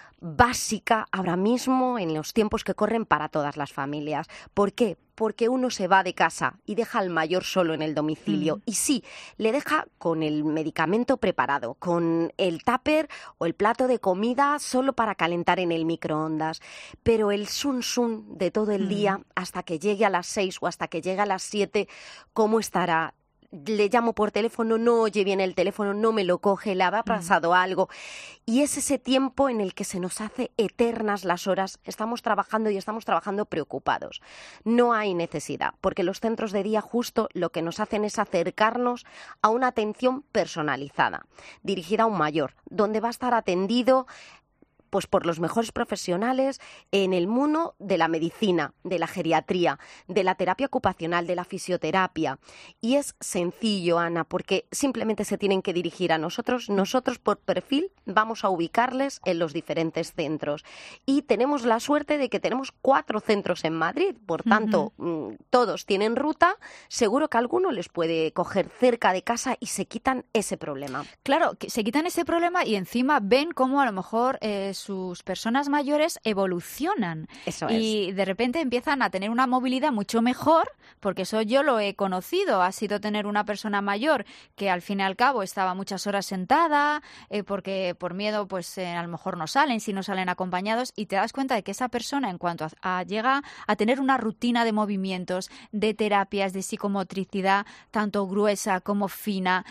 básica ahora mismo en los tiempos que corren para todas las familias. ¿Por qué? Porque uno se va de casa y deja al mayor solo en el domicilio. Mm. Y sí, le deja con el medicamento preparado, con el tupper o el plato de comida solo para calentar en el microondas. Pero el sun sun de todo el mm. día, hasta que llegue a las seis o hasta que llegue a las siete, ¿cómo estará? Le llamo por teléfono, no oye bien el teléfono, no me lo coge, le ha pasado mm. algo. Y es ese tiempo en el que se nos hace eternas las horas. Estamos trabajando y estamos trabajando preocupados. No hay necesidad, porque los centros de día justo lo que nos hacen es acercarnos a una atención personalizada, dirigida a un mayor, donde va a estar atendido pues por los mejores profesionales en el mundo de la medicina, de la geriatría, de la terapia ocupacional, de la fisioterapia. Y es sencillo, Ana, porque simplemente se tienen que dirigir a nosotros. Nosotros, por perfil, vamos a ubicarles en los diferentes centros. Y tenemos la suerte de que tenemos cuatro centros en Madrid. Por tanto, uh-huh. todos tienen ruta. Seguro que alguno les puede coger cerca de casa y se quitan ese problema. Claro, que se quitan ese problema y encima ven cómo a lo mejor eh, sus personas mayores evolucionan. Eso y es. de repente empiezan a tener una movilidad mucho mejor, porque eso yo lo he conocido. Ha sido tener una persona mayor que al fin y al cabo estaba muchas horas sentada, eh, porque por miedo pues eh, a lo mejor no salen, si no salen acompañados, y te das cuenta de que esa persona en cuanto a, a llega a tener una rutina de movimientos, de terapias, de psicomotricidad, tanto gruesa como fina,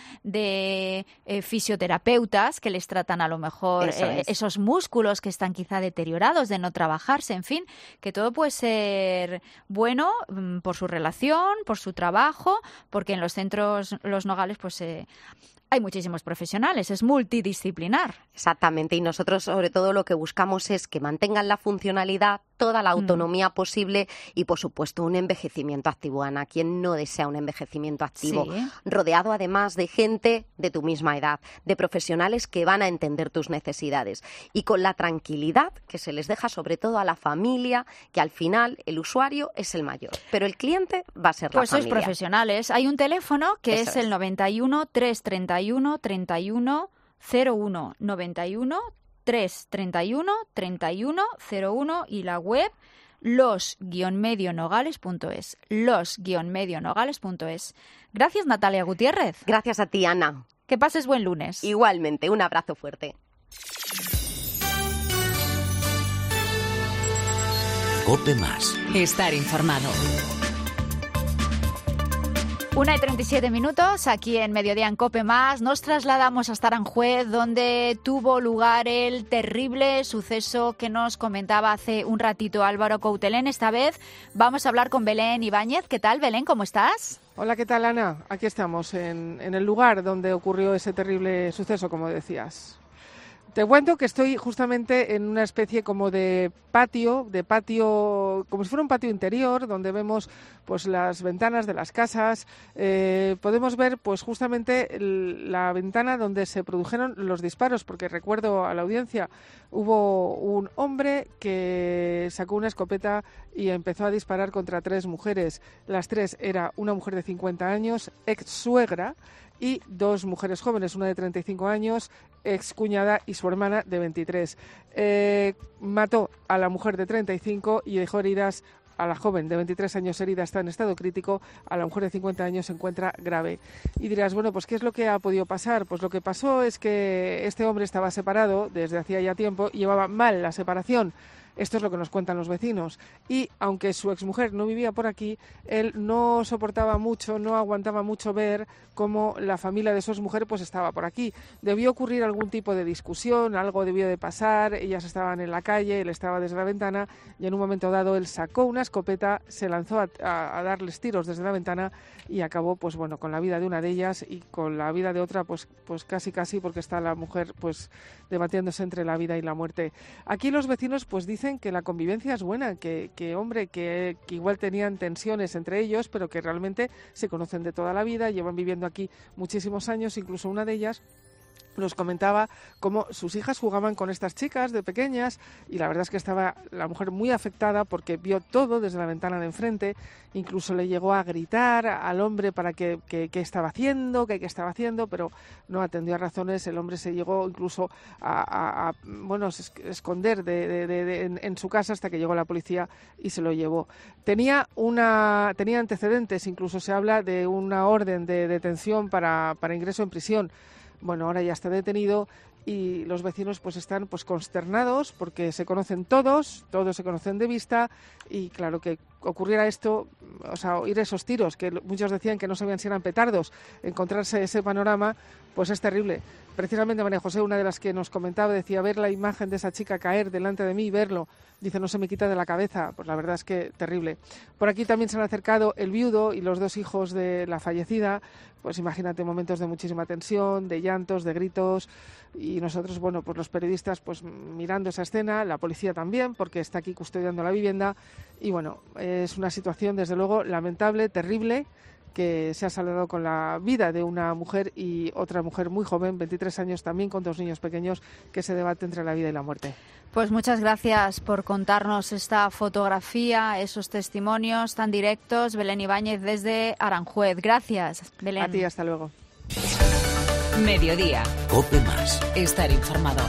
de eh, fisioterapeutas que les tratan a lo mejor eh, es. esos músculos que están quizá deteriorados de no trabajarse, en fin, que todo puede ser bueno mmm, por su relación, por su trabajo, porque en los centros Los Nogales pues eh, hay muchísimos profesionales, es multidisciplinar. Exactamente, y nosotros sobre todo lo que buscamos es que mantengan la funcionalidad, toda la autonomía mm. posible y, por supuesto, un envejecimiento activo. Ana, ¿quién no desea un envejecimiento activo? Sí. Rodeado, además, de gente de tu misma edad, de profesionales que van a entender tus necesidades y con la tranquilidad que se les deja sobre todo a la familia, que al final el usuario es el mayor, pero el cliente va a ser pues la familia. Pues sois profesionales. Hay un teléfono que Eso es, es el noventa y uno, trescientos treinta y uno, treinta y uno cero uno, noventa y uno, trescientos treinta y uno, treinta y uno cero uno y la web los guion medio nogales punto es, los guion medio nogales punto es. Gracias, Natalia Gutiérrez. Gracias a ti, Ana. Que pases buen lunes. Igualmente, un abrazo fuerte. COPE más. Estar informado. Una y treinta y siete minutos, aquí en Mediodía en COPE más. Nos trasladamos hasta Aranjuez, donde tuvo lugar el terrible suceso que nos comentaba hace un ratito Álvaro Coutelén. Esta vez vamos a hablar con Belén Ibáñez. ¿Qué tal, Belén? ¿Cómo estás? Hola, ¿qué tal, Ana? Aquí estamos, en, en el lugar donde ocurrió ese terrible suceso, como decías. Te cuento que estoy justamente en una especie como de patio, de patio, como si fuera un patio interior, donde vemos pues las ventanas de las casas. Eh, podemos ver pues justamente el, la ventana donde se produjeron los disparos, porque recuerdo a la audiencia, hubo un hombre que sacó una escopeta y empezó a disparar contra tres mujeres. Las tres era una mujer de cincuenta años, ex suegra, y dos mujeres jóvenes, una de treinta y cinco años, ex cuñada, y su hermana de veintitrés. Eh, mató a la mujer de treinta y cinco y dejó heridas a la joven de veintitrés años, herida, está en estado crítico, a la mujer de cincuenta años se encuentra grave. Y dirás, bueno, pues ¿qué es lo que ha podido pasar? Pues lo que pasó es que este hombre estaba separado desde hacía ya tiempo y llevaba mal la separación. Esto es lo que nos cuentan los vecinos. Y aunque su exmujer no vivía por aquí, él no soportaba mucho, no aguantaba mucho ver cómo la familia de su exmujer pues estaba por aquí. Debió ocurrir algún tipo de discusión, algo debió de pasar, ellas estaban en la calle, él estaba desde la ventana y en un momento dado él sacó una escopeta, se lanzó a, a, a darles tiros desde la ventana y acabó pues bueno con la vida de una de ellas y con la vida de otra pues pues casi casi porque está la mujer pues debatiéndose entre la vida y la muerte. Aquí los vecinos pues dicen que la convivencia es buena, que, que hombre, que, que igual tenían tensiones entre ellos, pero que realmente se conocen de toda la vida, llevan viviendo aquí muchísimos años, incluso una de ellas nos comentaba cómo sus hijas jugaban con estas chicas de pequeñas y la verdad es que estaba la mujer muy afectada porque vio todo desde la ventana de enfrente, incluso le llegó a gritar al hombre para que, que, que estaba haciendo, que qué estaba haciendo, pero no atendió a razones, el hombre se llegó incluso a, a, a bueno, esconder de, de, de, de, en, en su casa hasta que llegó la policía y se lo llevó. Tenía, una, tenía antecedentes, incluso se habla de una orden de detención para, para ingreso en prisión. Bueno, ahora ya está detenido y los vecinos pues están pues consternados porque se conocen todos, todos se conocen de vista y claro que ocurriera esto, o sea, oír esos tiros que muchos decían que no sabían si eran petardos, encontrarse ese panorama, pues es terrible. Precisamente María José, una de las que nos comentaba, decía ver la imagen de esa chica caer delante de mí y verlo, dice no se me quita de la cabeza, pues la verdad es que terrible. Por aquí también se han acercado el viudo y los dos hijos de la fallecida, pues imagínate momentos de muchísima tensión, de llantos, de gritos y nosotros, bueno, pues los periodistas pues mirando esa escena, la policía también porque está aquí custodiando la vivienda y bueno, es una situación desde luego lamentable, terrible, que se ha saldado con la vida de una mujer y otra mujer muy joven, veintitrés años también, con dos niños pequeños, que se debate entre la vida y la muerte. Pues muchas gracias por contarnos esta fotografía, esos testimonios tan directos. Belén Ibáñez desde Aranjuez. Gracias, Belén. A ti, hasta luego. Mediodía. Cope más. Estar informado.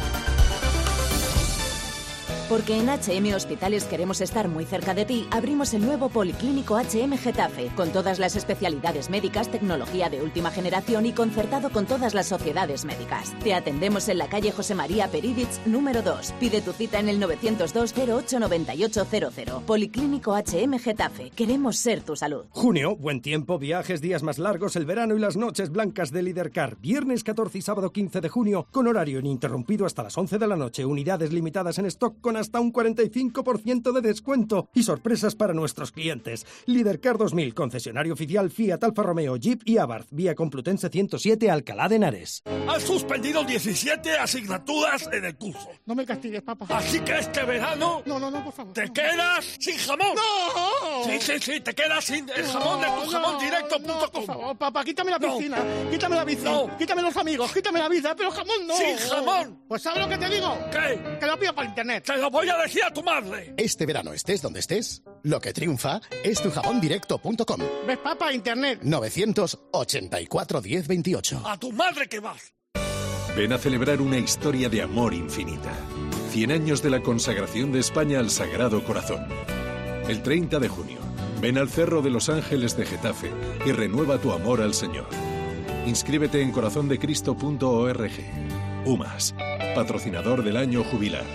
Porque en H M Hospitales queremos estar muy cerca de ti, abrimos el nuevo Policlínico H M Getafe, con todas las especialidades médicas, tecnología de última generación y concertado con todas las sociedades médicas. Te atendemos en la calle José María Peridich, número dos. Pide tu cita en el nueve cero dos, cero ocho, nueve ocho cero cero. Policlínico H M Getafe. Queremos ser tu salud. Junio, buen tiempo, viajes, días más largos, el verano y las noches blancas de Lidercar. Viernes catorce y sábado quince de junio, con horario ininterrumpido hasta las once de la noche. Unidades limitadas en stock con hasta un cuarenta y cinco por ciento de descuento y sorpresas para nuestros clientes. Lidercar dos mil, concesionario oficial Fiat, Alfa Romeo, Jeep y Abarth, vía Complutense ciento siete, Alcalá de Henares. Has suspendido diecisiete asignaturas en el curso. No me castigues, papá. Así que este verano... No, no, no, por favor. ¡Te quedas sin jamón! ¡No! Sí, sí, sí, te quedas sin el jamón de tu jamón directo punto com. No, por favor, papá, quítame la piscina, no. quítame la bici, no. quítame los amigos, quítame la vida, pero jamón no. ¡Sin jamón! Pues ¿sabes lo que te digo? ¿Qué? Que lo pido por internet. ¡Te lo voy a decir a tu madre! Este verano, estés donde estés, lo que triunfa es tu jamón directo punto com. ¿Ves, papá? Internet. novecientos ochenta y cuatro, diez, veintiocho. ¡A tu madre que vas! Ven a celebrar una historia de amor infinita. cien años de la consagración de España al Sagrado Corazón. El treinta de junio, ven al Cerro de los Ángeles de Getafe y renueva tu amor al Señor. Inscríbete en corazón de cristo punto org. UMAS, patrocinador del año jubilar.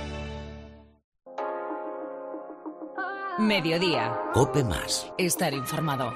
Mediodía. Cope más. Estar informado.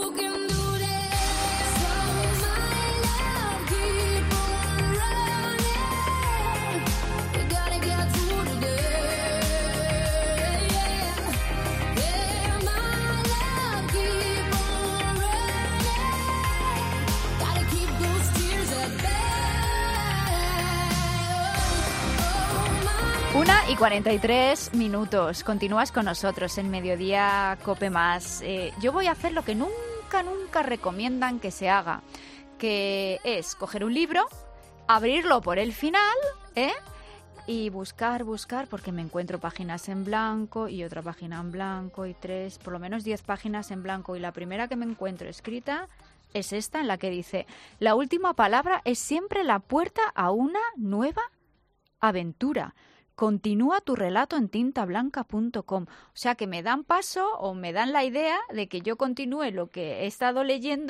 Una y cuarenta y tres minutos. Continúas con nosotros en Mediodía Cope Más. Eh, yo voy a hacer lo que nunca, nunca recomiendan que se haga, que es coger un libro, abrirlo por el final, ¿eh? Y buscar, buscar, porque me encuentro páginas en blanco y otra página en blanco y tres, por lo menos diez páginas en blanco. Y la primera que me encuentro escrita es esta, en la que dice: la última palabra es siempre la puerta a una nueva aventura. Continúa tu relato en tinta blanca punto com. O sea que me dan paso o me dan la idea de que yo continúe lo que he estado leyendo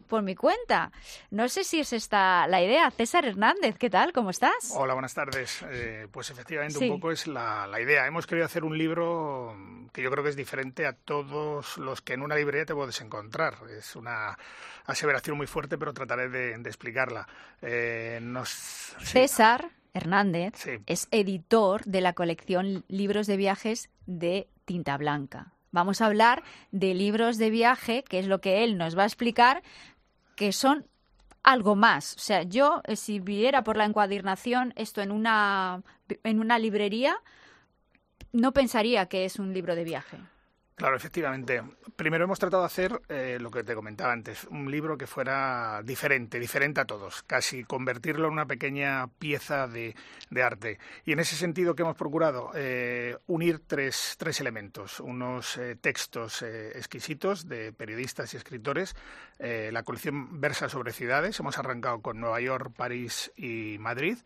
por mi cuenta. No sé si es esta la idea. César Hernández, ¿qué tal? ¿Cómo estás? Hola, buenas tardes. Eh, pues efectivamente Sí. un poco es la, la idea. Hemos querido hacer un libro que yo creo que es diferente a todos los que en una librería te puedes encontrar. Es una aseveración muy fuerte, pero trataré de, de explicarla. Eh, nos, sí. César Hernández Sí. es editor de la colección Libros de Viajes de Tinta Blanca. Vamos a hablar de libros de viaje, que es lo que él nos va a explicar, que son algo más. O sea, yo, eh, si viera por la encuadernación esto en una, en una librería, no pensaría que es un libro de viaje. Claro, efectivamente. Primero hemos tratado de hacer eh, lo que te comentaba antes, un libro que fuera diferente, diferente a todos, casi convertirlo en una pequeña pieza de, de arte. Y en ese sentido que hemos procurado eh, unir tres, tres elementos, unos eh, textos eh, exquisitos de periodistas y escritores. Eh, la colección versa sobre ciudades, hemos arrancado con Nueva York, París y Madrid.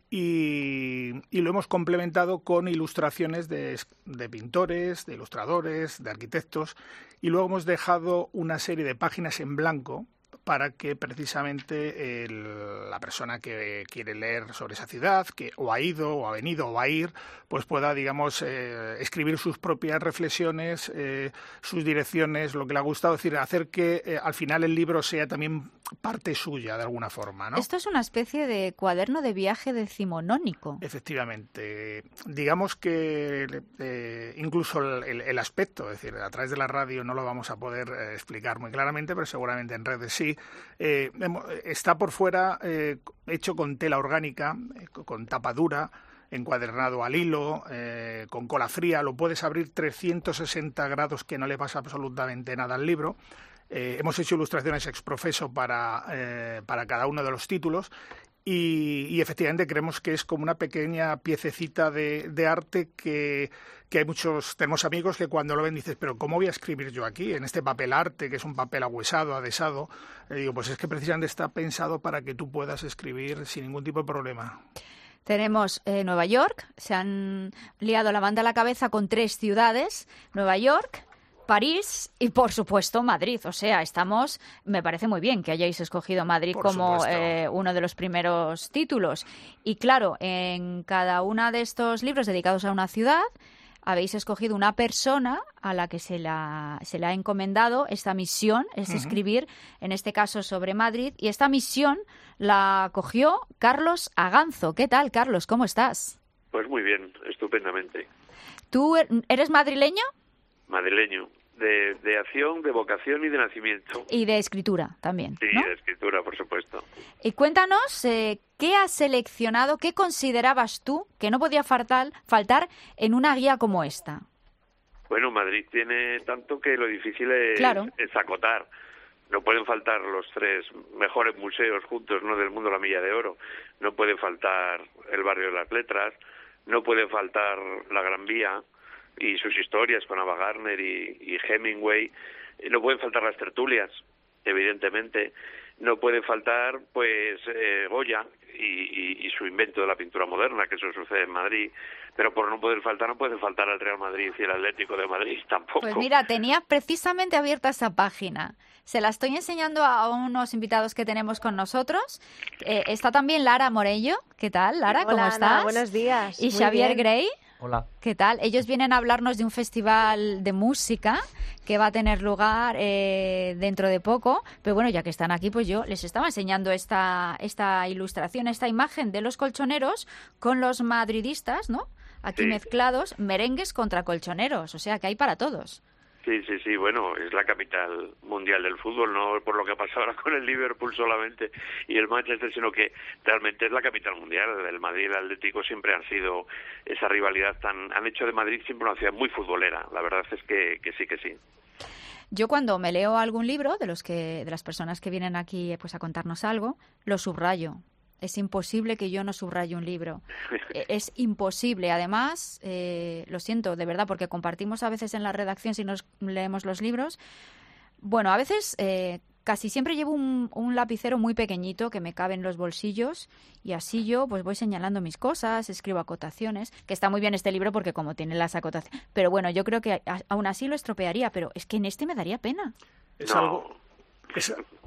Y, y lo hemos complementado con ilustraciones de, de pintores, de ilustradores, de arquitectos, y luego hemos dejado una serie de páginas en blanco para que precisamente el, la persona que quiere leer sobre esa ciudad, que o ha ido, o ha venido, o va a ir, pues pueda, digamos, eh, escribir sus propias reflexiones, eh, sus direcciones, lo que le ha gustado, es decir, hacer que eh, al final el libro sea también parte suya, de alguna forma, ¿no? Esto es una especie de cuaderno de viaje decimonónico. Efectivamente. Digamos que eh, incluso el, el aspecto, es decir, a través de la radio no lo vamos a poder eh, explicar muy claramente, pero seguramente en redes sí. Eh, está por fuera eh, hecho con tela orgánica, eh, con tapa dura, encuadernado al hilo, eh, con cola fría. Lo puedes abrir trescientos sesenta grados, que no le pasa absolutamente nada al libro. Eh, hemos hecho ilustraciones ex profeso para, eh, para cada uno de los títulos y, y efectivamente creemos que es como una pequeña piececita de, de arte que, que hay muchos, tenemos amigos que cuando lo ven dices, pero ¿cómo voy a escribir yo aquí en este papel arte, que es un papel ahuesado, adhesado? Eh, digo, pues es que precisamente está pensado para que tú puedas escribir sin ningún tipo de problema. Tenemos eh, Nueva York, se han liado la banda a la cabeza con tres ciudades, Nueva York, París y, por supuesto, Madrid. O sea, estamos, me parece muy bien que hayáis escogido Madrid Por como supuesto. eh, uno de los primeros títulos. Y claro, en cada uno de estos libros dedicados a una ciudad, habéis escogido una persona a la que se, la, se le ha encomendado esta misión, es Ujú. escribir, en este caso, sobre Madrid. Y esta misión la cogió Carlos Aganzo. ¿Qué tal, Carlos? ¿Cómo estás? Pues muy bien, estupendamente. ¿Tú eres madrileño? Madrileño, de, de acción, de vocación y de nacimiento. Y de escritura también, Sí, ¿no? de escritura, por supuesto. Y cuéntanos, eh, ¿qué has seleccionado, qué considerabas tú que no podía faltar, faltar en una guía como esta? Bueno, Madrid tiene tanto que lo difícil es, Claro. es acotar. No pueden faltar los tres mejores museos juntos, ¿no?, del mundo, la Milla de Oro. No puede faltar el Barrio de las Letras, no puede faltar la Gran Vía y sus historias con Ava Gardner y, y Hemingway. No pueden faltar las tertulias, evidentemente. No puede faltar, pues, eh, Goya y, y, y su invento de la pintura moderna, que eso sucede en Madrid. Pero por no poder faltar, no puede faltar el Real Madrid y el Atlético de Madrid tampoco. Pues mira, tenía precisamente abierta esa página. Se la estoy enseñando a unos invitados que tenemos con nosotros. Eh, está también Lara Morello. ¿Qué tal, Lara? Hola, ¿Cómo Ana, estás? buenos días. Y Muy Xavier bien. Grey. Hola. ¿Qué tal? Ellos vienen a hablarnos de un festival de música que va a tener lugar eh, dentro de poco. Pero bueno, ya que están aquí, pues yo les estaba enseñando esta, esta ilustración, esta imagen de los colchoneros con los madridistas, ¿no? Aquí Sí. mezclados, merengues contra colchoneros. O sea, que hay para todos. Sí, sí, sí, bueno, es la capital mundial del fútbol, no por lo que ha pasado ahora con el Liverpool solamente y el Manchester, sino que realmente es la capital mundial. El Madrid y el Atlético siempre han sido esa rivalidad tan... Han hecho de Madrid siempre una ciudad muy futbolera, la verdad es que, que sí, que sí. Yo cuando me leo algún libro de los que de las personas que vienen aquí pues a contarnos algo, lo subrayo. Es imposible que yo no subraye un libro. Eh, Es imposible. Además, eh, lo siento, de verdad, porque compartimos a veces en la redacción si nos leemos los libros. Bueno, a veces eh, casi siempre llevo un, un lapicero muy pequeñito que me cabe en los bolsillos y así yo pues voy señalando mis cosas, escribo acotaciones, que está muy bien este libro porque como tiene las acotaciones. Pero bueno, yo creo que a- aún así lo estropearía, pero es que en este me daría pena. Es algo... Es,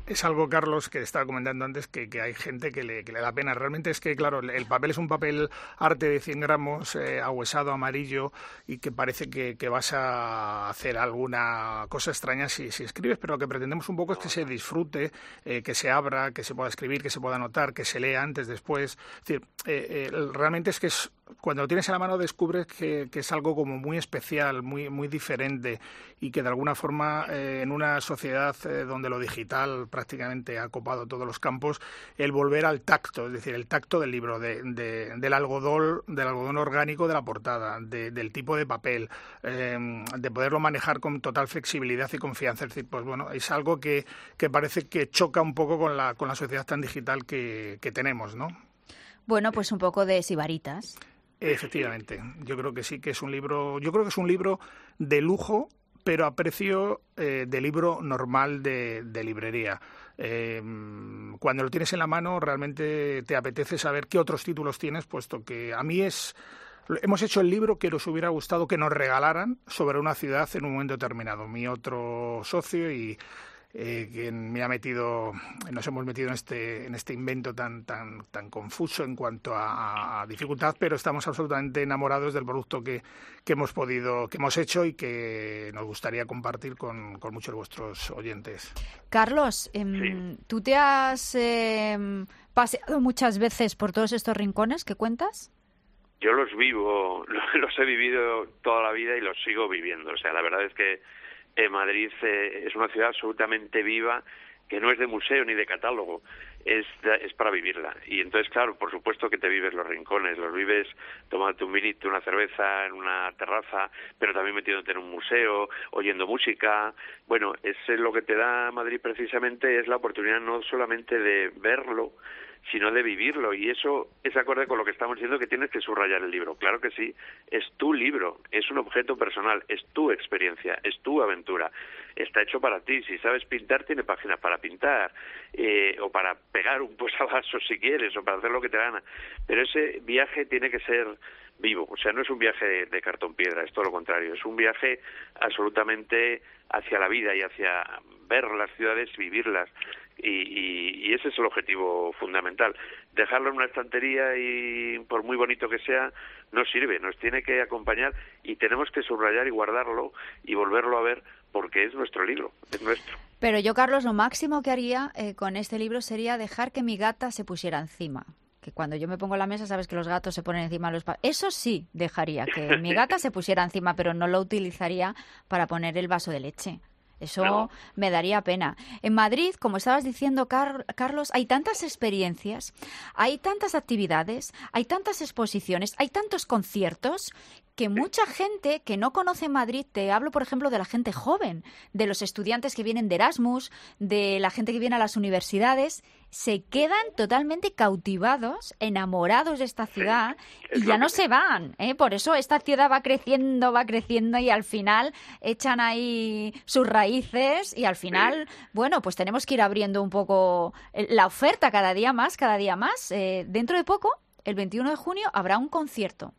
Es algo, Carlos, que estaba comentando antes, que, que hay gente que le, que le da pena. Realmente es que, claro, el papel es un papel arte de cien gramos, eh, ahuesado, amarillo, y que parece que, que vas a hacer alguna cosa extraña si, si escribes, pero lo que pretendemos un poco es que se disfrute, eh, que se abra, que se pueda escribir, que se pueda anotar, que se lea antes, después. Es decir, eh, eh, realmente es que es, cuando lo tienes en la mano descubres que, que es algo como muy especial, muy, muy diferente, y que de alguna forma eh, en una sociedad eh, donde lo digital prácticamente ha copado todos los campos, el volver al tacto, es decir, el tacto del libro, de, de, del algodón, del algodón orgánico de la portada, de, del tipo de papel, eh, de poderlo manejar con total flexibilidad y confianza. Es decir, pues bueno, es algo que, que parece que choca un poco con la, con la sociedad tan digital que, que tenemos, ¿no? Bueno, pues un poco de sibaritas. Efectivamente, yo creo que sí, que es un libro, yo creo que es un libro de lujo, pero a precio eh, de libro normal de, de librería. Eh, cuando lo tienes en la mano realmente te apetece saber qué otros títulos tienes, puesto que a mí es... Hemos hecho el libro que nos hubiera gustado que nos regalaran sobre una ciudad en un momento determinado. Mi otro socio y... Eh, quien me ha metido, nos hemos metido en este en este invento tan tan tan confuso en cuanto a, a dificultad, pero estamos absolutamente enamorados del producto que, que hemos podido, que hemos hecho y que nos gustaría compartir con, con muchos de vuestros oyentes. Carlos, eh, sí. ¿tú te has eh, paseado muchas veces por todos estos rincones que cuentas? Yo los vivo, los he vivido toda la vida y los sigo viviendo. O sea, la verdad es que Eh, Madrid eh, es una ciudad absolutamente viva, que no es de museo ni de catálogo, es, de, es para vivirla. Y entonces, claro, por supuesto que te vives los rincones, los vives tomándote un vinito, una cerveza en una terraza, pero también metiéndote en un museo, oyendo música. Bueno, es lo que te da Madrid precisamente, es la oportunidad no solamente de verlo, sino de vivirlo, y eso es acorde con lo que estamos diciendo, que tienes que subrayar el libro. Claro que sí, es tu libro, es un objeto personal, es tu experiencia, es tu aventura, está hecho para ti. Si sabes pintar, tiene páginas para pintar, eh, o para pegar un posavasos si quieres, o para hacer lo que te gana, pero ese viaje tiene que ser vivo. O sea, no es un viaje de, de cartón piedra, es todo lo contrario, es un viaje absolutamente hacia la vida y hacia ver las ciudades, vivirlas. Y, y, y ese es el objetivo fundamental. Dejarlo en una estantería y por muy bonito que sea no sirve, nos tiene que acompañar y tenemos que subrayar y guardarlo y volverlo a ver, porque es nuestro libro, es nuestro. Pero yo, Carlos, lo máximo que haría eh, con este libro sería dejar que mi gata se pusiera encima. Que cuando yo me pongo en la mesa, sabes que los gatos se ponen encima de los... Pa- Eso sí dejaría, que mi gata se pusiera encima, pero no lo utilizaría para poner el vaso de leche. Eso no. Me daría pena. En Madrid, como estabas diciendo, Car- Carlos, hay tantas experiencias, hay tantas actividades, hay tantas exposiciones, hay tantos conciertos, que mucha gente que no conoce Madrid, te hablo, por ejemplo, de la gente joven, de los estudiantes que vienen de Erasmus, de la gente que viene a las universidades, se quedan totalmente cautivados, enamorados de esta ciudad, sí, y ya no se van, ¿eh? Por eso esta ciudad va creciendo, va creciendo y al final echan ahí sus raíces y al final, sí. bueno, pues tenemos que ir abriendo un poco la oferta cada día más, cada día más. Eh, dentro de poco, el veintiuno de junio, habrá un concierto.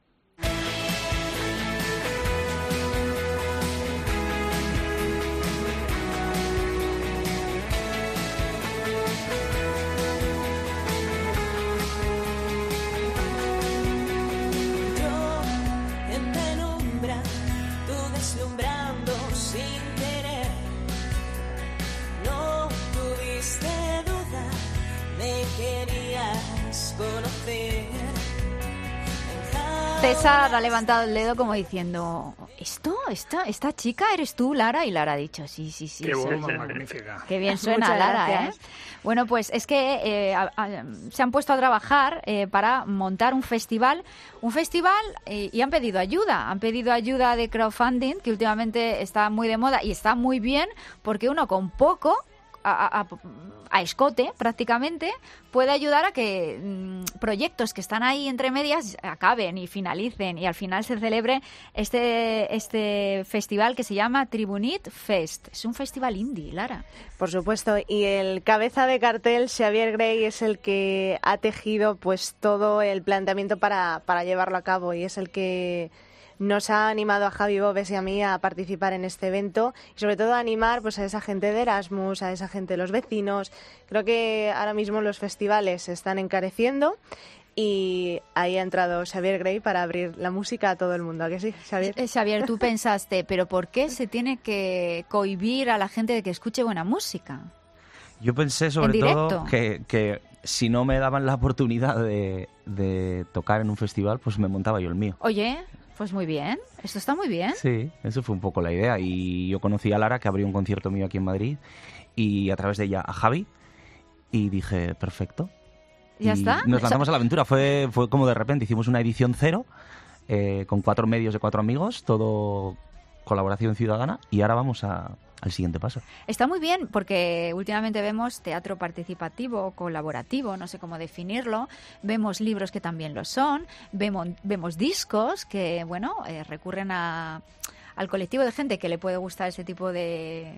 Deslumbrando sin querer, no tuviste duda, me querías conocer. César ha levantado el dedo como diciendo, ¿esto? ¿Esta, esta chica eres tú, Lara? Y Lara ha dicho, sí, sí, sí. Qué voz más magnífica. Qué bien suena, Lara, ¿eh? Bueno, pues es que eh, a, a, se han puesto a trabajar eh, para montar un festival, un festival eh, y han pedido ayuda. Han pedido ayuda de crowdfunding, que últimamente está muy de moda y está muy bien, porque uno con poco... A, a, a escote prácticamente puede ayudar a que mmm, proyectos que están ahí entre medias acaben y finalicen y al final se celebre este este festival que se llama Tribunit Fest. Es un festival indie, Lara. Por supuesto, y el cabeza de cartel, Xavier Grey, es el que ha tejido pues todo el planteamiento para, para llevarlo a cabo y es el que nos ha animado a Javi Bobes y a mí a participar en este evento y sobre todo a animar pues a esa gente de Erasmus, a esa gente de los vecinos. Creo que ahora mismo los festivales se están encareciendo y ahí ha entrado Xavier Grey para abrir la música a todo el mundo. ¿A que sí, Xavier? Eh, Xavier, tú pensaste, ¿pero por qué se tiene que cohibir a la gente de que escuche buena música? Yo pensé sobre En todo directo. que, que si no me daban la oportunidad de, de tocar en un festival, pues me montaba yo el mío. Oye, pues muy bien, esto está muy bien. Sí, eso fue un poco la idea. Y yo conocí a Lara, que abrió un concierto mío aquí en Madrid, y a través de ella a Javi, y dije, perfecto. ¿Ya Y está? Nos lanzamos a la aventura. Fue, fue como de repente. Hicimos una edición cero eh, con cuatro medios de cuatro amigos, todo colaboración ciudadana, y ahora vamos a, al siguiente paso. Está muy bien porque últimamente vemos teatro participativo, colaborativo, no sé cómo definirlo, vemos libros que también lo son, vemos, vemos discos que, bueno, eh, recurren a, al colectivo de gente que le puede gustar ese tipo de...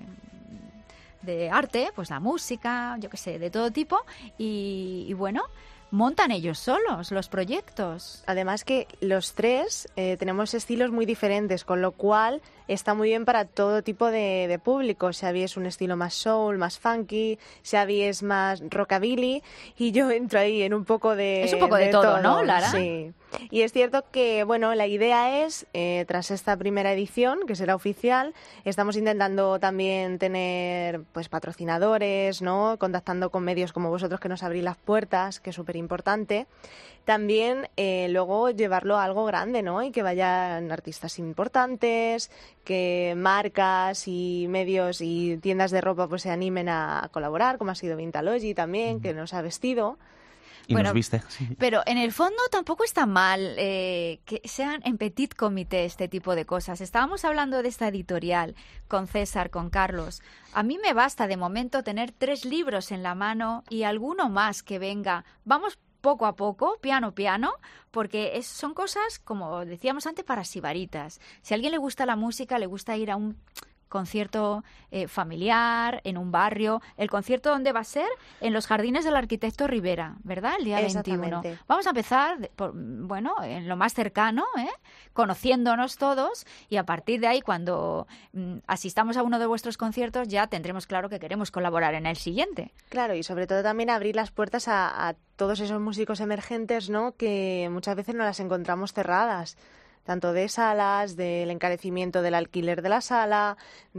de arte, pues la música, yo qué sé, de todo tipo, y, y bueno, montan ellos solos los proyectos. Además que los tres eh, tenemos estilos muy diferentes, con lo cual está muy bien para todo tipo de, de público. Xavi es un estilo más soul, más funky, Xavi es más rockabilly y yo entro ahí en un poco de... Es un poco de todo, ¿no, Lara? Sí. Y es cierto que, bueno, la idea es, eh, tras esta primera edición, que será oficial, estamos intentando también tener pues patrocinadores, ¿no? Contactando con medios como vosotros que nos abrís las puertas, que es súper importante. También eh, luego llevarlo a algo grande, ¿no? Y que vayan artistas importantes, que marcas y medios y tiendas de ropa pues se animen a colaborar, como ha sido Vintalogy también, que nos ha vestido. Y Bueno, nos viste. Sí. Pero en el fondo tampoco está mal eh, que sean en petit comité este tipo de cosas. Estábamos hablando de esta editorial con César, con Carlos. A mí me basta de momento tener tres libros en la mano y alguno más que venga. Vamos poco a poco, piano piano, porque es, son cosas, como decíamos antes, para sibaritas. Si a alguien le gusta la música, le gusta ir a un concierto eh, familiar, en un barrio. ¿El concierto dónde va a ser? En los Jardines del Arquitecto Rivera, ¿verdad? El día veintiuno. Vamos a empezar, de- por, bueno, en lo más cercano, ¿eh? Conociéndonos todos, y a partir de ahí, cuando mm, asistamos a uno de vuestros conciertos, ya tendremos claro que queremos colaborar en el siguiente. Claro, y sobre todo también abrir las puertas a, a todos esos músicos emergentes, ¿no? Que muchas veces no las encontramos cerradas, tanto de salas, del encarecimiento del alquiler de la sala,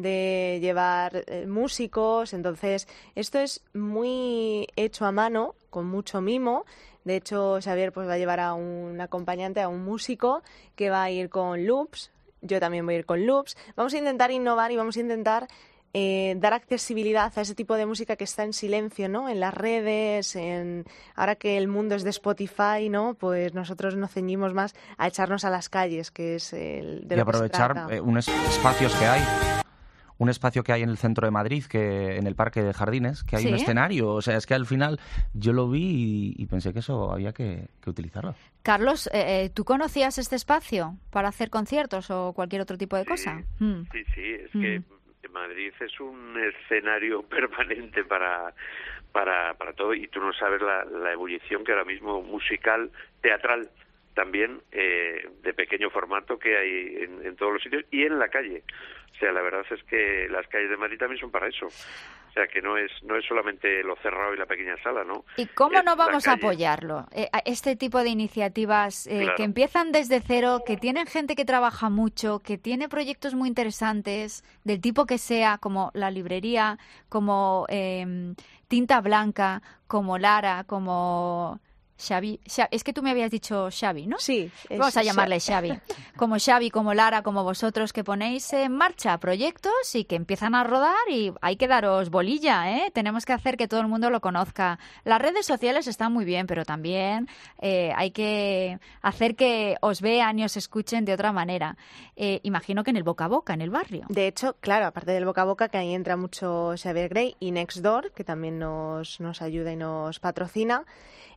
de llevar eh, músicos. Entonces, esto es muy hecho a mano, con mucho mimo. De hecho, Xavier pues va a llevar a un acompañante, a un músico, que va a ir con loops. Yo también voy a ir con loops. Vamos a intentar innovar y vamos a intentar eh, dar accesibilidad a ese tipo de música que está en silencio, ¿no? En las redes, en ahora que el mundo es de Spotify, ¿no? Pues nosotros nos ceñimos más a echarnos a las calles, que es el de Y lo que se aprovechar trata. eh, unos espacios que hay. Un espacio que hay en el centro de Madrid, que en el Parque de Jardines, que hay Sí. un escenario. O sea, es que al final yo lo vi y, y pensé que eso había que, que utilizarlo. Carlos, eh, eh, ¿tú conocías este espacio para hacer conciertos o cualquier otro tipo de cosa? Mm. Sí, sí, es que Madrid es un escenario permanente para, para, para todo, y tú no sabes la, la ebullición que ahora mismo musical, teatral también, eh, de pequeño formato que hay en, en todos los sitios y en la calle. O sea, la verdad es que las calles de Madrid también son para eso. O sea, que no es no es solamente lo cerrado y la pequeña sala, ¿no? ¿Y cómo Es no la vamos a calle. apoyarlo? Eh, a este tipo de iniciativas eh, Claro. que empiezan desde cero, que tienen gente que trabaja mucho, que tiene proyectos muy interesantes, del tipo que sea, como la librería, como eh, Tinta Blanca, como Lara, como Xavi. Xa- Es que tú me habías dicho Xavi, ¿no? Sí. es Vamos a llamarle Xa- Xavi. Como Xavi, como Lara, como vosotros, que ponéis en marcha proyectos y que empiezan a rodar, y hay que daros bolilla, ¿eh? Tenemos que hacer que todo el mundo lo conozca. Las redes sociales están muy bien, pero también eh, hay que hacer que os vean y os escuchen de otra manera. Eh, imagino que en el boca a boca, en el barrio. De hecho, claro, aparte del boca a boca, que ahí entra mucho Xavier Grey y Nextdoor, que también nos, nos ayuda y nos patrocina, es un poco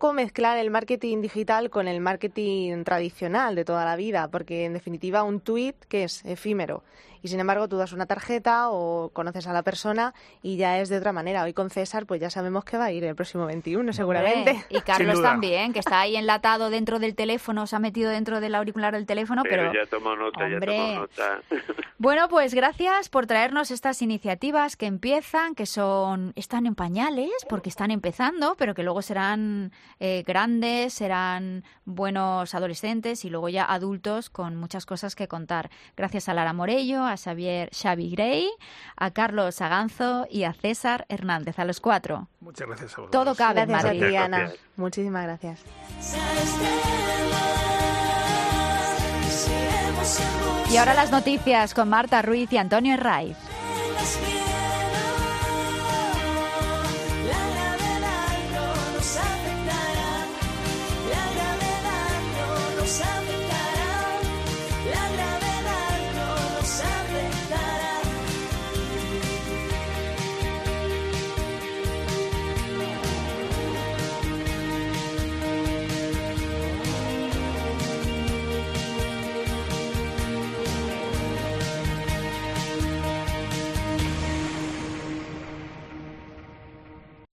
poco mezclar el marketing digital con el marketing tradicional de toda la vida, porque en definitiva un tuit que es efímero y sin embargo tú das una tarjeta o conoces a la persona y ya es de otra manera. Hoy con César pues ya sabemos que va a ir el próximo veintiuno seguramente. Hombre, y Carlos también, que está ahí enlatado dentro del teléfono, se ha metido dentro del auricular del teléfono, pero... pero ya tomo nota, hombre. ya tomo nota. Bueno, pues gracias por traernos estas iniciativas que empiezan, que son están en pañales, porque están empezando, pero que luego serán eh, grandes, serán buenos adolescentes y luego ya adultos con muchas cosas que contar. Gracias a Lara Morello, a Xavier Xavi Grey, a Carlos Aganzo y a César Hernández, a los cuatro. Muchas gracias a vosotros. Todo cabe en Gracias a Madrid. ti, Ana. Muchísimas gracias. Y ahora las noticias con Marta Ruiz y Antonio Herraiz.